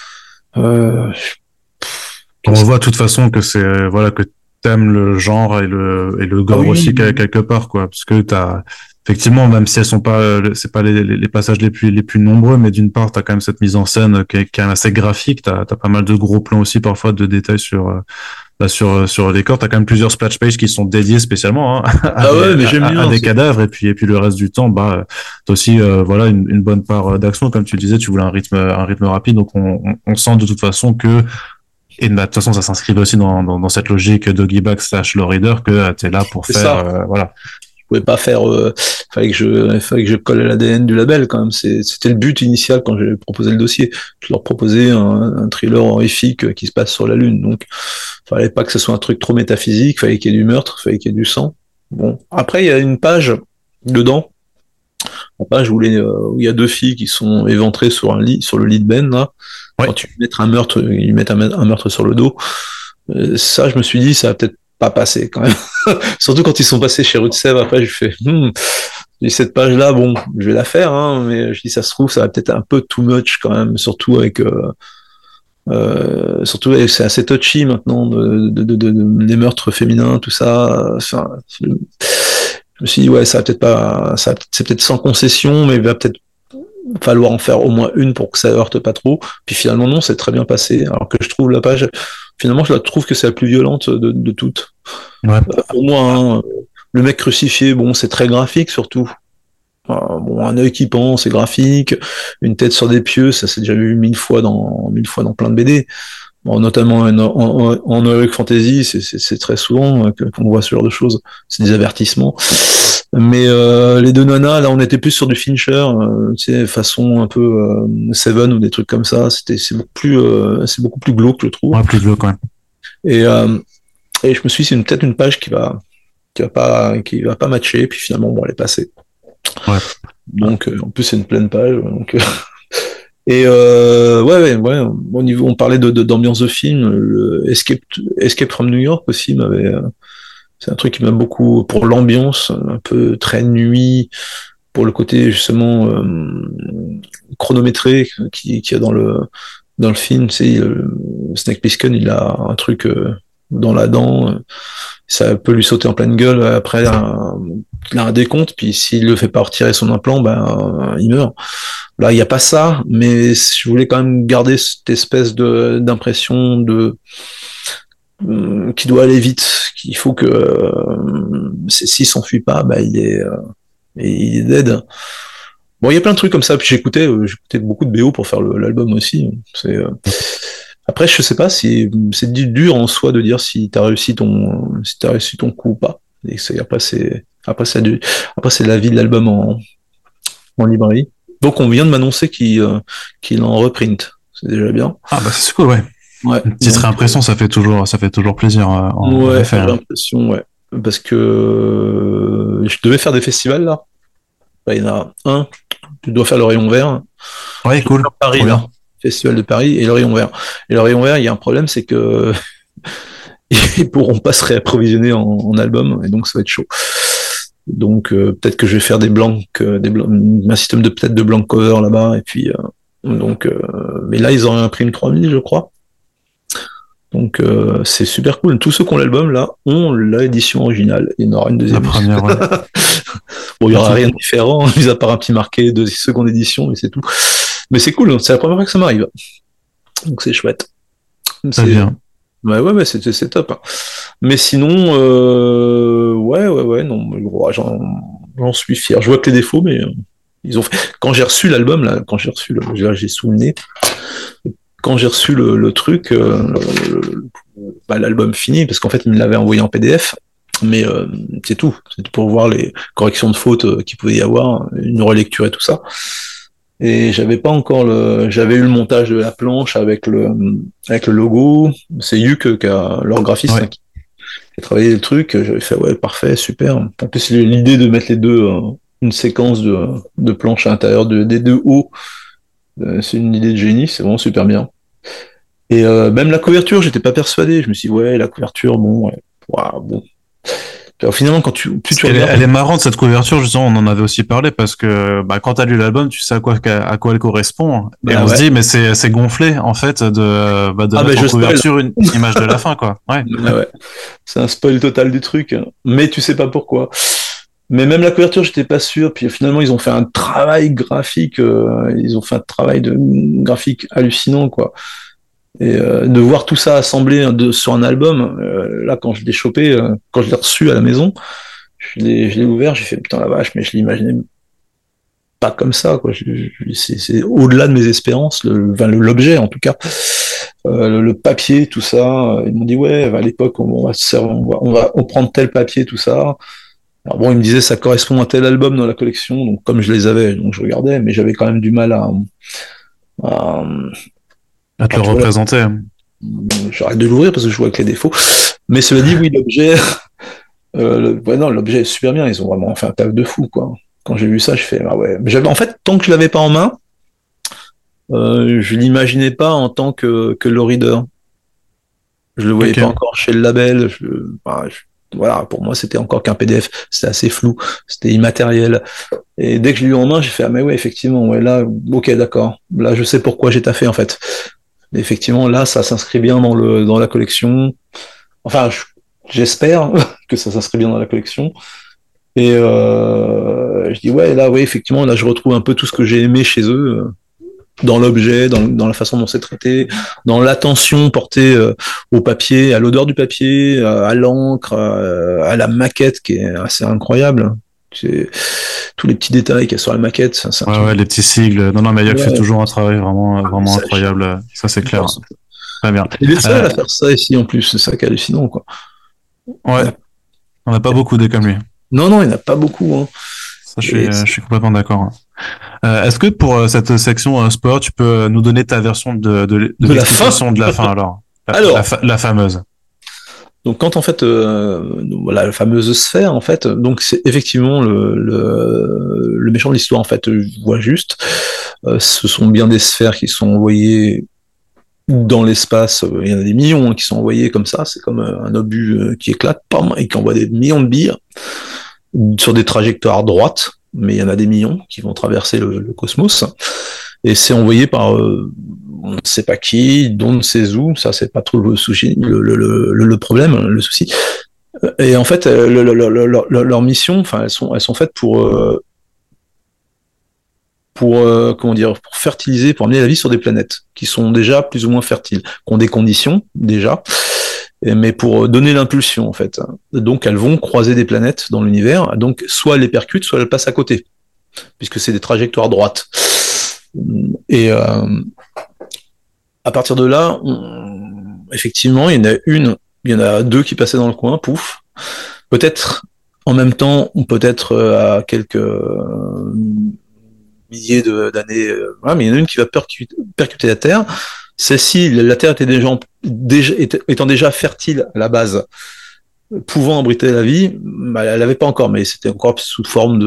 On voit de toute façon que c'est voilà que t'aimes le genre et le gore aussi quelque part quoi, parce que t'as effectivement, même si elles sont pas c'est pas les passages les plus nombreux, mais d'une part t'as quand même cette mise en scène qui est quand même assez graphique, t'as pas mal de gros plans aussi parfois de détails sur les corps. T'as quand même plusieurs splash pages qui sont dédiés spécialement à des cadavres, et puis le reste du temps t'as aussi voilà une bonne part d'action, comme tu disais, tu voulais un rythme rapide, donc on sent de toute façon que. Et de toute façon, ça s'inscrit aussi dans cette logique Doggy Bag / Law Reader que t'es là pour faire, voilà. Je pouvais pas faire, fallait que je colle à l'ADN du label quand même. C'était le but initial quand j'ai proposé le dossier. Je leur proposais un thriller horrifique qui se passe sur la Lune. Donc, fallait pas que ce soit un truc trop métaphysique. Fallait qu'il y ait du meurtre, fallait qu'il y ait du sang. Bon. Après, il y a une page dedans. La page où il y a 2 filles qui sont éventrées sur le lit de Ben, là. Ouais. Quand ils mettent un meurtre sur le dos. Ça, je me suis dit, ça va peut-être pas passer quand même. Surtout quand ils sont passés chez Rue de Sèvres. Après, je fais, cette page-là, bon, je vais la faire, mais je dis, ça se trouve, ça va peut-être un peu too much quand même, surtout c'est assez touchy maintenant des meurtres féminins, tout ça. Enfin, je me suis dit, ouais, ça va peut-être pas, c'est peut-être sans concession, mais il va peut-être falloir en faire au moins une pour que ça heurte pas trop. Puis finalement, non, c'est très bien passé. Alors que je trouve la page, finalement, je la trouve que c'est la plus violente de toutes. Ouais. Pour moi, le mec crucifié, bon, c'est très graphique surtout. Bon, un œil qui pense, c'est graphique, une tête sur des pieux, ça s'est déjà vu mille fois dans plein de BD. Bon, notamment en Heroic Fantasy, c'est très souvent qu'on voit ce genre de choses. C'est des avertissements. Mais les deux nanas, là, on était plus sur du Fincher, tu sais, façon un peu Seven ou des trucs comme ça. C'est beaucoup plus glauque, je trouve. Ouais, plus glauque, quand même. Et je me suis dit, c'est peut-être une page qui va pas matcher. Puis finalement, bon, elle est passée. Ouais. Donc, en plus, c'est une pleine page. Donc, et ouais. Au niveau, on parlait d'ambiance de film. Escape from New York aussi m'avait. C'est un truc qui m'a beaucoup pour l'ambiance, un peu très nuit, pour le côté justement chronométré qui y a dans le film. Tu sais, Snake Plissken, il a un truc dans la dent. Ça peut lui sauter en pleine gueule après il a un décompte, puis s'il le fait pas retirer son implant, ben il meurt. Là, il n'y a pas ça, mais je voulais quand même garder cette espèce d'impression qui doit aller vite, qu'il faut que s'il s'enfuit pas, bah il est dead. Bon, il y a plein de trucs comme ça. Puis j'écoutais beaucoup de BO pour faire l'album aussi. Après, je sais pas si c'est dur en soi de dire si t'as réussi ton coup ou pas. Et après c'est la vie de l'album en librairie. Donc on vient de m'annoncer qu'il en reprint. C'est déjà bien. Ah bah c'est cool, ouais. Ouais. Une petite réimpression, ça fait toujours plaisir en Ouais, effet. j'ai l'impression, ouais. Parce que je devais faire des festivals là. Il y en a un, tu dois faire le rayon vert. Ouais, cool. Paris, Trop bien. là. Festival de Paris et le rayon vert. Et le rayon vert, il y a un problème, c'est que ils pourront pas se réapprovisionner en album et donc ça va être chaud. Donc peut-être que je vais faire un système peut-être de blank cover là-bas et puis mais là ils ont imprimé 3000 je crois. Donc c'est super cool. Tous ceux qui ont l'album là ont l'édition originale. Il y en aura une deuxième. La première, ouais. Bon, il y aura rien de différent, mis à part un petit marqué de seconde édition, mais c'est tout. Mais c'est cool, c'est la première fois que ça m'arrive. Donc c'est chouette. Très bien. Ouais, c'est top. Hein. Mais sinon, ouais, non, j'en suis fier. Je vois que les défauts, mais ils ont fait. Quand j'ai reçu l'album, là, j'ai sous le nez. Quand j'ai reçu le truc, l'album fini, parce qu'en fait, il me l'avait envoyé en PDF. Mais c'est tout. C'est pour voir les corrections de fautes qu'il pouvait y avoir, une relecture et tout ça. Et j'avais pas encore j'avais eu le montage de la planche avec le logo. C'est Yuke leur graphiste, Ouais. hein, qui a travaillé le truc. J'avais fait ouais, parfait, super. En plus, l'idée de mettre les deux, une séquence de planches à l'intérieur des deux hauts, c'est une idée de génie, c'est vraiment super bien. Et même la couverture, j'étais pas persuadé. Je me suis dit, ouais, la couverture, bon, ouais, bon. Alors, finalement, quand tu regardes... Elle est marrante cette couverture, justement, on en avait aussi parlé parce que quand t'as lu l'album, tu sais à quoi elle correspond. Et on se dit, mais c'est gonflé en fait de mettre en couverture une image de la fin, quoi. Ouais. Ouais. C'est un spoil total du truc, mais tu sais pas pourquoi. Mais même la couverture, j'étais pas sûr. Puis finalement, ils ont fait un travail graphique, graphique hallucinant, quoi. Et de voir tout ça assemblé sur un album, là quand je l'ai chopé, quand je l'ai reçu à la maison, je l'ai ouvert, j'ai fait putain la vache, mais je l'imaginais pas comme ça, quoi. C'est au-delà de mes espérances, l'objet en tout cas, le papier, tout ça. Ils m'ont dit ouais, à l'époque on va prendre tel papier, tout ça. Alors bon, ils me disaient ça correspond à tel album dans la collection, donc comme je les avais, donc je regardais, mais j'avais quand même du mal à te le représenter. J'arrête de l'ouvrir parce que je vois que les défauts. Mais cela dit, oui, l'objet, l'objet est super bien. Ils ont vraiment fait un taf de fou, quoi. Quand j'ai vu ça, je fais, ah ouais. En fait, tant que je l'avais pas en main, je l'imaginais pas en tant que le reader. Je le voyais pas encore chez le label. Voilà, pour moi, c'était encore qu'un PDF. C'était assez flou. C'était immatériel. Et dès que je l'ai eu en main, j'ai fait, ah mais ouais, effectivement, ouais, là, ok, d'accord. Là, je sais pourquoi j'ai taffé, en fait. Et effectivement, là, ça s'inscrit bien dans la collection. Enfin, j'espère que ça s'inscrit bien dans la collection. Et je dis ouais, là, oui, effectivement, là, je retrouve un peu tout ce que j'ai aimé chez eux, dans l'objet, dans la façon dont c'est traité, dans l'attention portée au papier, à l'odeur du papier, à l'encre, à la maquette qui est assez incroyable. tous les petits détails qu'il y a sur la maquette. C'est ouais, les petits sigles. Non, mais Yac fait toujours un travail vraiment incroyable. Ça, c'est clair. Très bien. Il est seul à faire ça ici, en plus. C'est ça qui est hallucinant, quoi. Ouais. On n'a pas beaucoup des comme lui. Non, il n'y en a pas beaucoup, hein. Ça, je suis complètement d'accord. Est-ce que pour cette section sport, tu peux nous donner ta version de l'explication de la fin, alors? La fameuse. Donc quand en fait voilà la fameuse sphère en fait, donc c'est effectivement le méchant de l'histoire en fait, je vois juste, ce sont bien des sphères qui sont envoyées dans l'espace, il y en a des millions qui sont envoyés comme ça, c'est comme un obus qui éclate, pam, et qui envoie des millions de billes sur des trajectoires droites, mais il y en a des millions qui vont traverser le cosmos, et c'est envoyé par on ne sait pas qui, d'on ne sait où, ça c'est pas trop le souci, le problème, le souci. Et en fait, leur mission, enfin, elles sont faites pour comment dire, pour fertiliser, pour amener la vie sur des planètes qui sont déjà plus ou moins fertiles, qui ont des conditions déjà, mais pour donner l'impulsion en fait. Donc elles vont croiser des planètes dans l'univers, donc soit elles les percutent, soit elles passent à côté, puisque c'est des trajectoires droites. Et à partir de là, effectivement, il y en a deux qui passaient dans le coin, pouf. Peut-être en même temps, ou peut-être à quelques milliers d'années, mais il y en a une qui va percuter la Terre. Celle-ci, la Terre étant déjà fertile à la base, pouvant abriter la vie, elle l'avait pas encore, mais c'était encore sous forme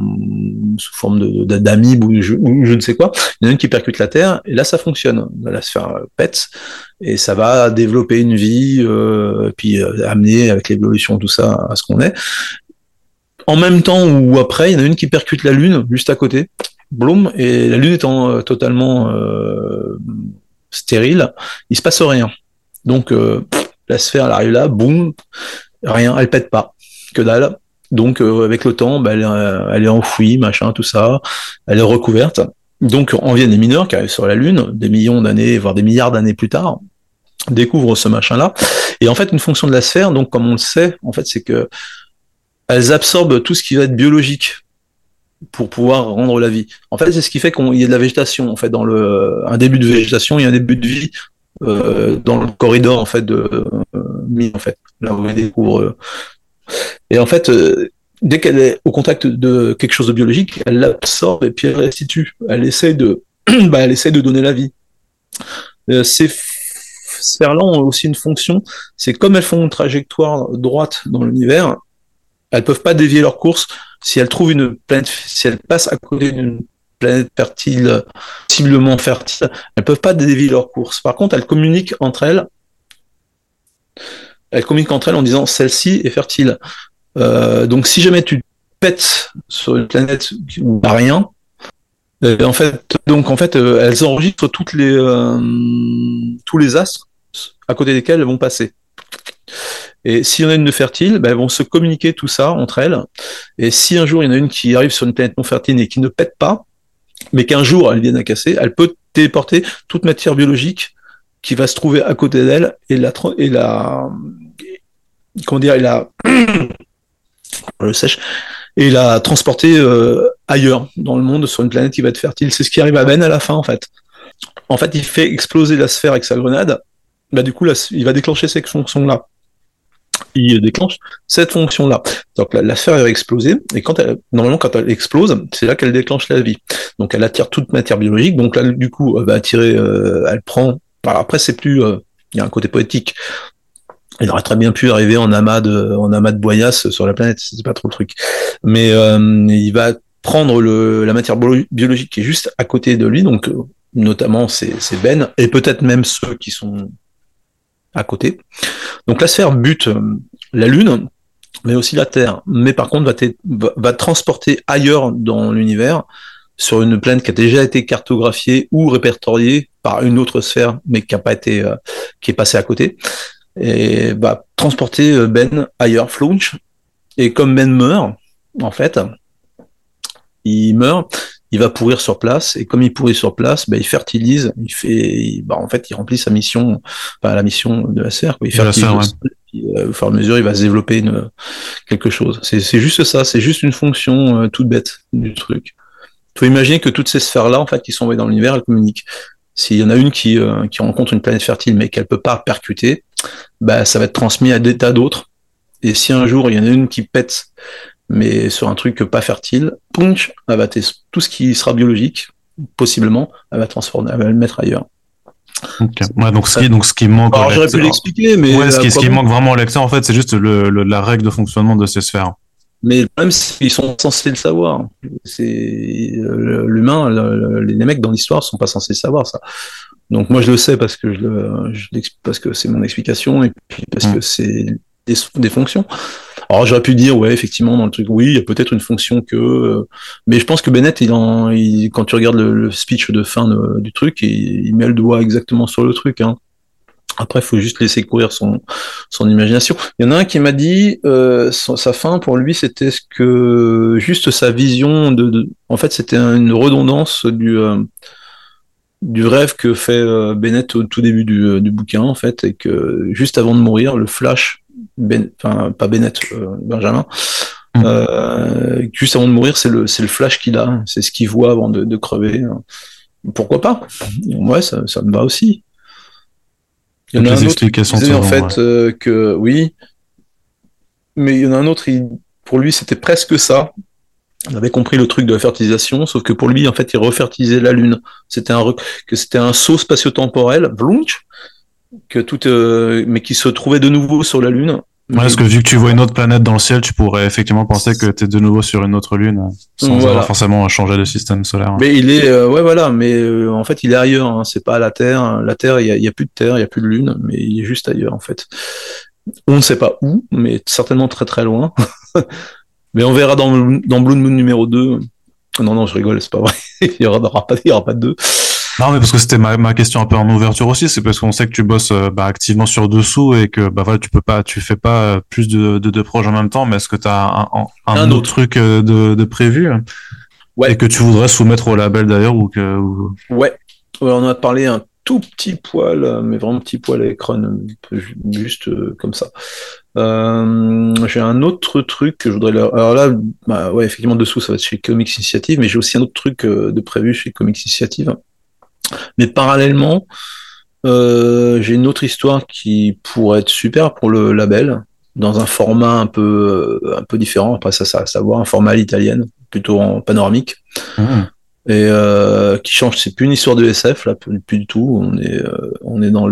d'amibes ou je ne sais quoi. Il y en a une qui percute la Terre, et là ça fonctionne. La sphère pète, et ça va développer une vie, puis amener avec l'évolution tout ça à ce qu'on est. En même temps ou après, il y en a une qui percute la Lune juste à côté, bloum, et la Lune étant totalement stérile, il se passe rien. Donc la sphère elle arrive là, boum. Rien, elle pète pas, que dalle. Donc avec le temps, elle est enfouie, machin, tout ça, elle est recouverte. Donc en viennent les mineurs qui arrivent sur la Lune, des millions d'années, voire des milliards d'années plus tard, découvrent ce machin-là. Et en fait, une fonction de la sphère, donc comme on le sait, en fait, c'est que elles absorbent tout ce qui va être biologique pour pouvoir rendre la vie. En fait, c'est ce qui fait qu'il y a de la végétation. En fait, dans un début de végétation, il y a un début de vie dans le corridor en fait en fait là où on découvre et en fait dès qu'elle est au contact de quelque chose de biologique, elle l'absorbe et puis elle restitue, elle essaie de donner la vie. Ces sphères-là ont aussi une fonction, c'est comme elles font une trajectoire droite dans l'univers, elles peuvent pas dévier leur course. Si elles trouvent une planète, si elles passent à côté d'une planète fertile, possiblement fertile, elles peuvent pas dévier leur course. Par contre, elles communiquent entre elles en disant celle-ci est fertile. Donc si jamais tu pètes sur une planète où il n'y a rien, en fait, elles enregistrent tous les astres à côté desquels elles vont passer. Et s'il y en a une de fertile, elles vont se communiquer tout ça entre elles. Et si un jour il y en a une qui arrive sur une planète non fertile et qui ne pète pas, mais qu'un jour elle vienne à casser, elle peut téléporter toute matière biologique qui va se trouver à côté d'elle et la transporter ailleurs dans le monde sur une planète qui va être fertile. C'est ce qui arrive à Ben à la fin en fait. En fait, il fait exploser la sphère avec sa grenade. Du coup, il va déclencher cette fonction-là. Il déclenche cette fonction-là. Donc la sphère va exploser, et normalement quand elle explose, c'est là qu'elle déclenche la vie. Donc elle attire toute matière biologique, donc là du coup elle va attirer, elle prend. Alors, après c'est plus, il y a un côté poétique. Il aurait très bien pu arriver en amas de boyasses sur la planète, c'est pas trop le truc. Mais il va prendre la matière biologique qui est juste à côté de lui, donc notamment c'est Ben, et peut-être même ceux qui sont à côté. Donc la sphère bute la Lune, mais aussi la Terre. Mais par contre, va transporter ailleurs dans l'univers, sur une planète qui a déjà été cartographiée ou répertoriée par une autre sphère, mais qui a pas été, qui est passée à côté, et va transporter Ben ailleurs, Flaunch. Et comme Ben meurt, en fait, il meurt, il va pourrir sur place, et comme il pourrit sur place, il fertilise, en fait, il remplit sa mission, la mission de la sphère, quoi. Il fertilise Puis, au fur et à mesure, il va se développer quelque chose. C'est juste ça, c'est juste une fonction toute bête du truc. Il faut imaginer que toutes ces sphères-là, en fait, qui sont envoyées dans l'univers, elles communiquent. S'il y en a une qui rencontre une planète fertile, mais qu'elle peut pas percuter, bah, ça va être transmis à des tas d'autres. Et si un jour, il y en a une qui pète, mais sur un truc pas fertile, punch, elle va tout ce qui sera biologique, possiblement, elle va transformer, elle va le mettre ailleurs. Okay. Ouais, donc ce qui manque. Alors, j'aurais pu l'expliquer, mais. Ouais, ce qui manque vraiment au lecteur, en fait, c'est juste la règle de fonctionnement de ces sphères. Mais le problème, c'est qu'ils sont censés le savoir. C'est l'humain, les mecs dans l'histoire sont pas censés savoir ça. Donc moi je le sais parce que parce que c'est mon explication et puis parce que c'est des fonctions. Alors j'aurais pu dire ouais effectivement dans le truc oui il y a peut-être une fonction mais je pense que Bennett quand tu regardes le speech de fin du truc il met le doigt exactement sur le truc hein. Après, il faut juste laisser courir son imagination. Il y en a un qui m'a dit, sa fin pour lui, c'était juste sa vision en fait, c'était une redondance du rêve que fait Bennett au tout début du bouquin, en fait, et que juste avant de mourir, le flash, enfin, pas Bennett, Benjamin, juste avant de mourir, c'est le flash qu'il a, c'est ce qu'il voit avant de crever. Pourquoi pas? Ouais, ça me va aussi. Il y en a un autre qui disait en fait que oui, mais il y en a un autre, pour lui c'était presque ça. On avait compris le truc de la fertilisation, sauf que pour lui en fait il refertilisait la Lune. C'était un saut spatio-temporel, blunch, mais qui se trouvait de nouveau sur la Lune. Ouais, parce que vu que tu vois une autre planète dans le ciel, tu pourrais effectivement penser que tu es de nouveau sur une autre lune, sans avoir forcément changer de système solaire. Mais il est, ouais voilà, mais en fait il est ailleurs, hein. C'est pas la Terre. La Terre, il y a plus de Terre, il y a plus de Lune, mais il est juste ailleurs en fait. On ne sait pas où, mais certainement très très loin. Mais on verra dans Blue Moon numéro 2. Non, je rigole, c'est pas vrai. il y aura pas de 2. Non, mais parce que c'était ma question un peu en ouverture aussi, c'est parce qu'on sait que tu bosses activement sur dessous et que voilà, tu fais pas plus de projets en même temps, mais est-ce que tu as un autre truc de prévu et que tu voudrais soumettre au label d'ailleurs Ouais, on en a parlé un tout petit poil, mais vraiment petit poil avec Ron, juste comme ça. J'ai un autre truc que je voudrais alors là, ouais, effectivement dessous ça va être chez Comics Initiative, mais j'ai aussi un autre truc de prévu chez Comics Initiative. Mais parallèlement, j'ai une autre histoire qui pourrait être super pour le label, dans un format un peu différent. Après ça à savoir un format à l'italienne, plutôt en panoramique, et qui change. C'est plus une histoire de SF là, plus du tout. On est dans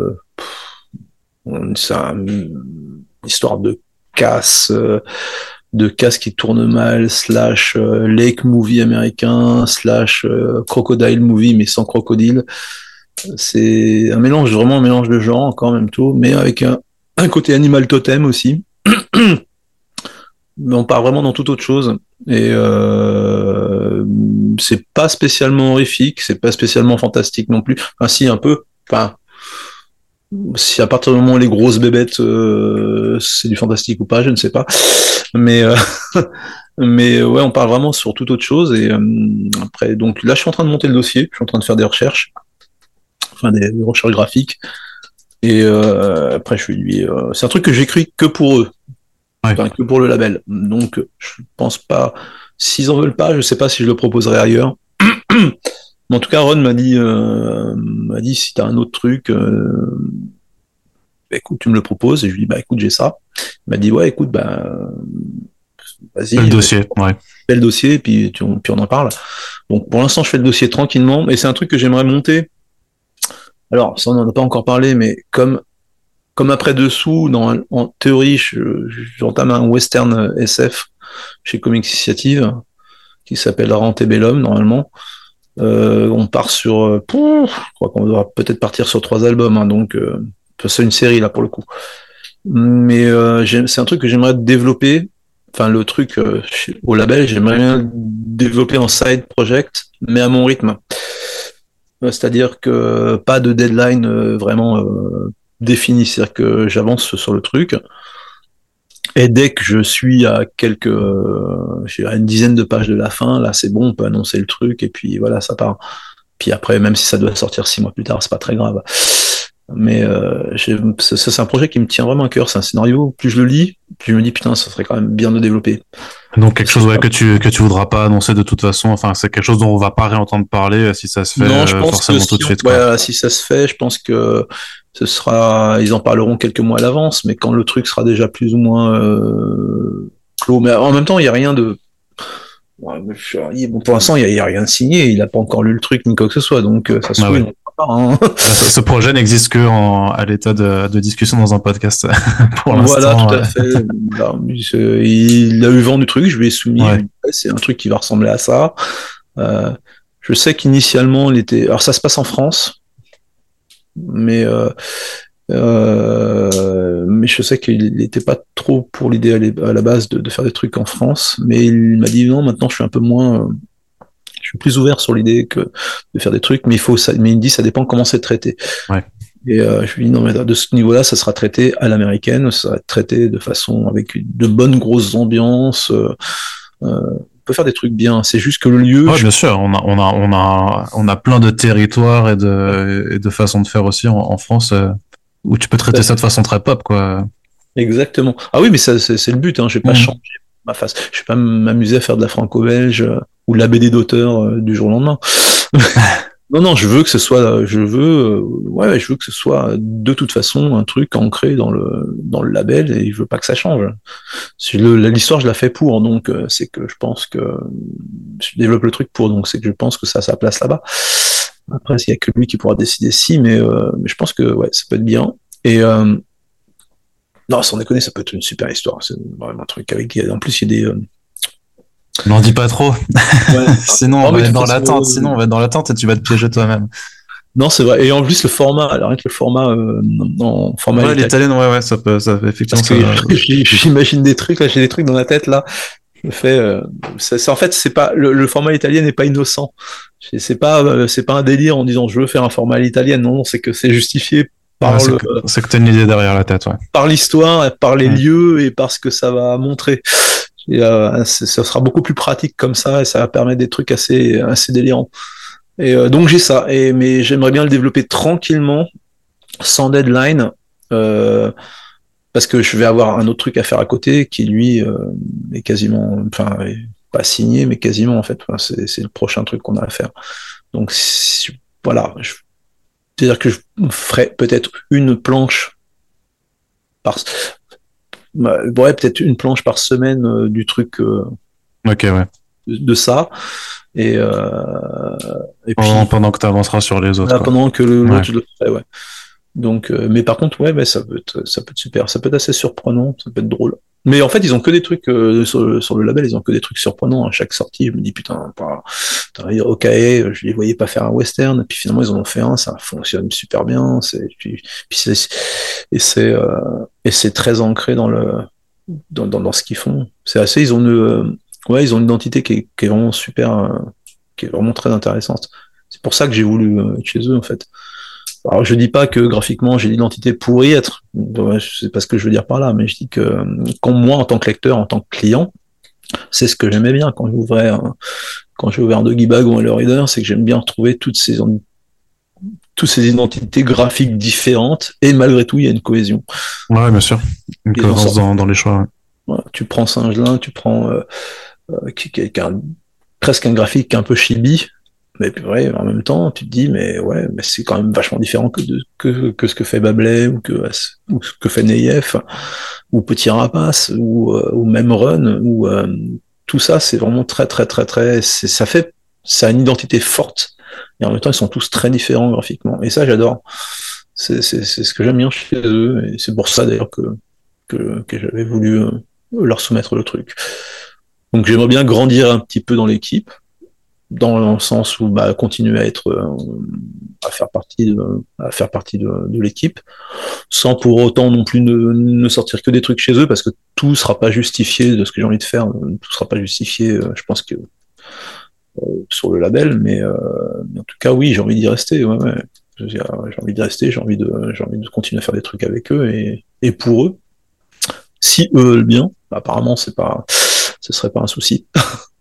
c'est une histoire de casse. De casse qui tourne mal, / lake movie américain, / crocodile movie mais sans crocodile. C'est vraiment un mélange de genres encore même tout, mais avec un côté animal totem aussi. Mais on part vraiment dans toute autre chose. Et c'est pas spécialement horrifique, c'est pas spécialement fantastique non plus. Enfin si un peu. Enfin si à partir du moment où les grosses bébêtes c'est du fantastique ou pas, je ne sais pas. Mais mais ouais, on parle vraiment sur toute autre chose. Et après, donc là, je suis en train de monter le dossier, je suis en train de faire des recherches, enfin des recherches graphiques. Et après, c'est un truc que j'écris que pour eux, enfin, que pour le label. Donc, je pense pas. S'ils en veulent pas, je sais pas si je le proposerai ailleurs. Mais en tout cas, Ron m'a dit si t'as un autre truc, écoute, tu me le proposes. Et je lui dis écoute, j'ai ça. Il m'a dit ouais, écoute, vas-y. Fais le dossier, ouais. Fais le dossier, puis on en parle. Donc pour l'instant, je fais le dossier tranquillement, et c'est un truc que j'aimerais monter. Alors, ça on n'en a pas encore parlé, mais comme après dessous, en théorie, j'entame un western SF chez Comics Initiative qui s'appelle Antebellum normalement. On part sur, je crois qu'on doit peut-être partir sur 3 albums, hein, donc c'est une série là pour le coup. Mais c'est un truc que j'aimerais développer. Enfin, le truc au label, j'aimerais bien développer en side project, mais à mon rythme. C'est-à-dire que pas de deadline vraiment défini, c'est-à-dire que j'avance sur le truc. Et dès que je suis à une dizaine de pages de la fin, là c'est bon, on peut annoncer le truc, et puis voilà, ça part. Puis après, même si ça doit sortir 6 mois plus tard, c'est pas très grave. Mais c'est un projet qui me tient vraiment à cœur. C'est un scénario. Plus je le lis, plus je me dis putain, ça serait quand même bien de le développer. Donc quelque chose que tu voudras pas annoncer de toute façon. Enfin, c'est quelque chose dont on va pas réentendre parler si ça se fait Non, je pense que forcément tout de suite, quoi. ouais, si ça se fait, je pense que ce sera, ils en parleront quelques mois à l'avance, mais quand le truc sera déjà plus ou moins clos. Mais en même temps, il y a rien de, ouais, bon, pour l'instant, il y a rien de signé. Il a pas encore lu le truc ni quoi que ce soit, donc ça se Ah trouve, ouais. ils n'en parlent pas, hein. Ce projet n'existe que à l'état de discussion dans un podcast pour Voilà, l'instant. tout à fait. Voilà, il a eu vent du truc, je lui ai soumis, je Ouais. lui ai dit, ouais, c'est un truc qui va ressembler à ça. Euh, je sais qu'initialement, il était. Alors, ça se passe en France, mais mais je sais qu'il n'était pas trop pour l'idée à la base de faire des trucs en France. Mais il m'a dit non, maintenant je suis un peu moins. Je suis plus ouvert sur l'idée que de faire des trucs, mais mais il me dit ça dépend comment c'est traité. Ouais. Et je lui dis non, mais de ce niveau-là, ça sera traité à l'américaine, ça sera traité de façon avec de bonnes grosses ambiances. On peut faire des trucs bien. C'est juste que le lieu. Ouais, bien sûr. On a plein de territoires et de façons de faire aussi en France où tu peux traiter ça de façon très pop, quoi. Exactement. Ah oui, mais ça, c'est le but. Hein. Je vais pas Mhm. changer ma face. Je vais pas m'amuser à faire de la franco-belge ou de la BD d'auteur du jour au lendemain. Non, non, je veux que ce soit, ouais, je veux que ce soit de toute façon un truc ancré dans le label et je veux pas que ça change. L'histoire, je la fais pour, donc c'est que je pense que je développe le truc pour, donc c'est que je pense que ça a sa place là-bas. Après, il y a que lui qui pourra décider si, mais je pense que ouais, ça peut être bien. Et non, sans déconner, ça peut être une super histoire. C'est vraiment un truc avec. En plus, il y a des. N'en dis pas trop. Ouais. Sinon, on Non, va mais de être toute dans façon, l'attente. Sinon, on va être dans l'attente et tu vas te piéger toi-même. non, c'est vrai. Et en plus, le format, alors avec le format en format Ouais, italien. l'italienne, ouais, ça peut effectivement Parce que ça. j'imagine des trucs, là, j'ai des trucs dans la tête, là. Je fais, en fait, c'est pas le format italien n'est pas innocent. C'est pas un délire en disant je veux faire un format à l'italienne. Non, c'est que c'est justifié Ouais, par c'est que t'as une idée derrière la tête, ouais. par l'histoire, par les Mm. lieux et par ce que ça va montrer. Et, ça sera beaucoup plus pratique comme ça et ça va permettre des trucs assez délirants. Et donc j'ai ça. Mais j'aimerais bien le développer tranquillement, sans deadline, euh, parce que je vais avoir un autre truc à faire à côté qui lui est quasiment, enfin est pas signé, mais quasiment en fait. Enfin, c'est le prochain truc qu'on a à faire. Donc voilà, c'est-à-dire que je ferai peut-être une planche par, ouais, peut-être une planche par semaine du truc Ok, ouais. de ça. Et, puis Pendant que tu avanceras sur les autres, voilà, quoi. pendant que Ouais. l'autre je le ferai, ouais. Donc, mais par contre, ouais, ça peut être super, ça peut être assez surprenant, ça peut être drôle. Mais en fait, ils ont que des trucs sur le label, ils ont que des trucs surprennants à chaque sortie. Je me dis putain, ok, je les voyais pas faire un western, et puis finalement ils en ont fait un, ça fonctionne super bien. Et c'est et c'est très ancré dans ce qu'ils font. C'est assez, ouais, ils ont une identité qui est vraiment super, qui est vraiment très intéressante. C'est pour ça que j'ai voulu être chez eux en fait. Alors je dis pas que graphiquement j'ai l'identité pour y être, ouais, c'est pas ce que je veux dire par là, mais je dis que quand moi en tant que lecteur, en tant que client, c'est ce que j'aimais bien quand j'ai ouvert un Doggy Bag ou un Le Reader, c'est que j'aime bien retrouver toutes ces identités graphiques différentes et malgré tout il y a une cohésion. Ouais, bien sûr. Une Ils en cohérence sortent. dans les choix. Ouais. Voilà. Tu prends Singelin, tu prends qui a presque un graphique un peu chibi, mais ouais, en même temps, tu te dis, mais ouais, mais c'est quand même vachement différent que ce que fait Babelais ou ce que fait Neyef ou Petit Rapace ou même Run ou tout ça, c'est vraiment très très très très, ça a une identité forte et en même temps, ils sont tous très différents graphiquement et ça, j'adore. C'est ce que j'aime bien chez eux et c'est pour ça d'ailleurs que j'avais voulu leur soumettre le truc. Donc j'aimerais bien grandir un petit peu dans l'équipe, dans le sens où bah, continuer à faire partie de l'équipe, sans pour autant non plus ne sortir que des trucs chez eux, parce que tout sera pas justifié de ce que j'ai envie de faire, tout sera pas justifié, je pense que sur le label, mais en tout cas oui, j'ai envie d'y rester, ouais, ouais. J'ai envie d'y rester, j'ai envie de continuer à faire des trucs avec eux et pour eux, si eux veulent bien, bah, apparemment ce serait pas un souci.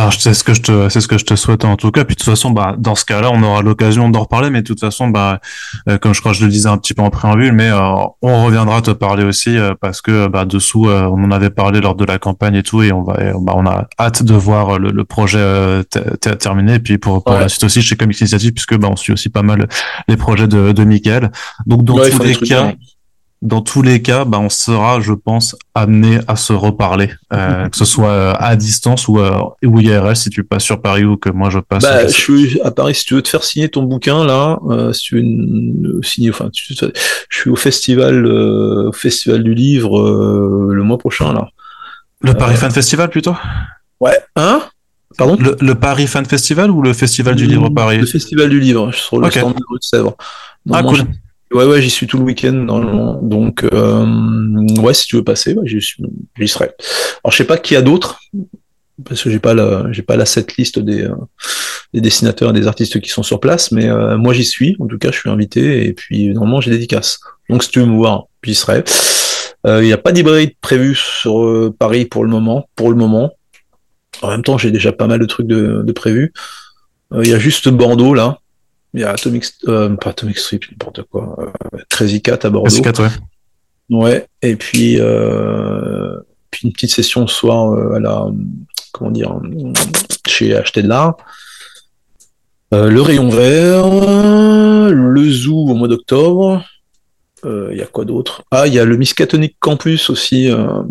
Bah, c'est ce que je te souhaite en tout cas. Puis de toute façon, bah, dans ce cas-là, on aura l'occasion d'en reparler. Mais de toute façon, bah, comme je crois que je le disais un petit peu en préambule, mais on reviendra te parler aussi parce que bah, dessous, on en avait parlé lors de la campagne et tout, et on a hâte de voir le projet terminé. Et puis pour la suite aussi chez Comics Initiative, puisque bah, on suit aussi pas mal les projets de Michael. Donc dans tous les cas, bah, on sera, je pense, amené à se reparler, que ce soit à distance ou IRL, si tu passes sur Paris ou que moi je passe. Bah, je suis à Paris, si tu veux te faire signer ton bouquin, là, si tu veux signer, enfin, je suis au festival du livre le mois prochain, là. Le Paris Fan Festival, plutôt? Ouais, hein? Pardon? Le Paris Fan Festival ou le Festival du Livre Paris? Le Festival du Livre, sur le stand de rue de Sèvres. Ah, cool. Ouais, j'y suis tout le week-end normalement. Donc, ouais, si tu veux passer, j'y serai. Alors, je sais pas qui y a d'autres, parce que j'ai pas la setlist des dessinateurs et des artistes qui sont sur place, mais moi j'y suis. En tout cas, je suis invité et puis normalement j'ai dédicace. Donc, si tu veux me voir, j'y serai. Il n'y a pas d'hybride prévu sur Paris pour le moment. En même temps, j'ai déjà pas mal de trucs de prévus. Il y a juste Bordeaux là. Il y a pas Atomic Strip, n'importe quoi. Crazy Cat à Bordeaux. Crazy Cat, ouais. Ouais. Et puis une petite session ce soir à la, comment dire, chez Acheter de l'Art. Le Rayon Vert, le Zoo au mois d'octobre. Il y a quoi d'autre? Ah, il y a le Miskatonic Campus aussi.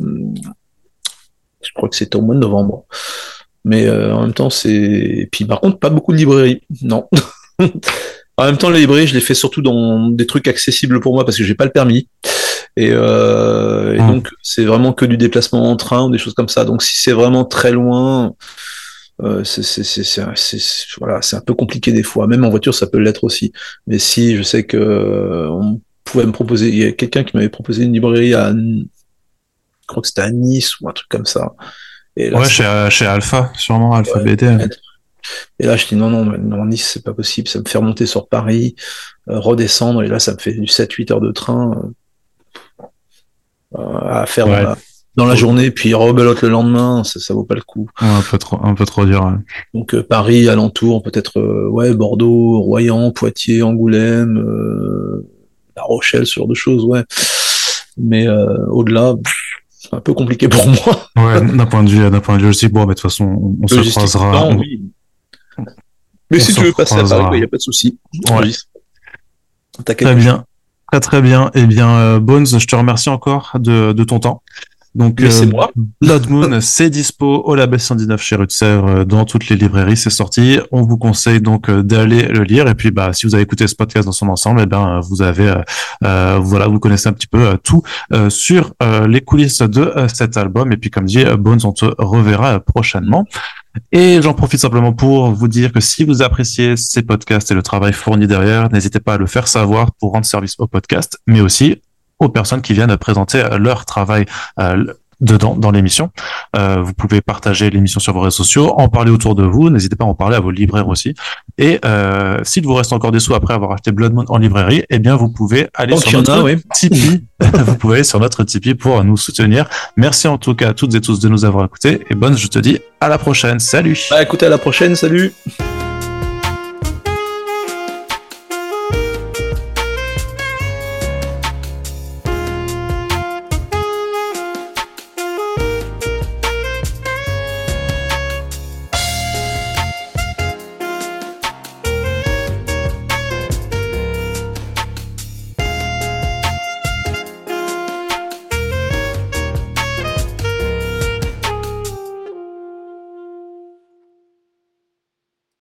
Je crois que c'était au mois de novembre. Mais en même temps, et puis par contre, pas beaucoup de librairies. Non. En même temps, les librairies, je les fais surtout dans des trucs accessibles pour moi parce que j'ai pas le permis. Et donc, c'est vraiment que du déplacement en train ou des choses comme ça. Donc, si c'est vraiment très loin, voilà, c'est un peu compliqué des fois. Même en voiture, ça peut l'être aussi. Mais si je sais que on pouvait me proposer, il y a quelqu'un qui m'avait proposé une librairie je crois que c'était à Nice ou un truc comme ça. Et là, ouais, chez Alpha, sûrement, Alpha BD. Et là, je dis non, Nice, c'est pas possible, ça me fait remonter sur Paris, redescendre, et là, ça me fait du 7-8 heures de train à faire dans la journée, puis rebelote le lendemain, ça vaut pas le coup. Ouais, un peu trop dur. Ouais. Donc Paris, alentour, peut-être Bordeaux, Royan, Poitiers, Angoulême, La Rochelle, ce genre de choses, ouais. Mais au-delà, c'est un peu compliqué pour moi. Ouais, d'un point de vue aussi, bon, mais de toute façon, on se croisera. Oui. Mais si tu veux passer à Paris, il n'y a pas de souci. Ouais. Très bien. Très bien. Eh bien, Bones, je te remercie encore de ton temps. Donc, c'est moi. Blood Moon, c'est dispo au Label 119 chez Rue de Sèvres, dans toutes les librairies, c'est sorti. On vous conseille donc d'aller le lire. Et puis, bah, si vous avez écouté ce podcast dans son ensemble, eh ben, vous avez, voilà, vous connaissez un petit peu tout sur les coulisses de cet album. Et puis, comme dit Bones, on te reverra prochainement. Et j'en profite simplement pour vous dire que si vous appréciez ces podcasts et le travail fourni derrière, n'hésitez pas à le faire savoir pour rendre service au podcast, mais aussi aux personnes qui viennent présenter leur travail dedans dans l'émission. Vous pouvez partager l'émission sur vos réseaux sociaux, en parler autour de vous, n'hésitez pas à en parler à vos libraires aussi. Et s'il vous reste encore des sous après avoir acheté Blood Moon en librairie, eh bien vous pouvez aller sur notre Tipeee. Vous pouvez aller sur notre Tipeee pour nous soutenir. Merci en tout cas à toutes et tous de nous avoir écoutés. Et bonne, je te dis à la prochaine. Salut. Écoutez, à la prochaine. Salut.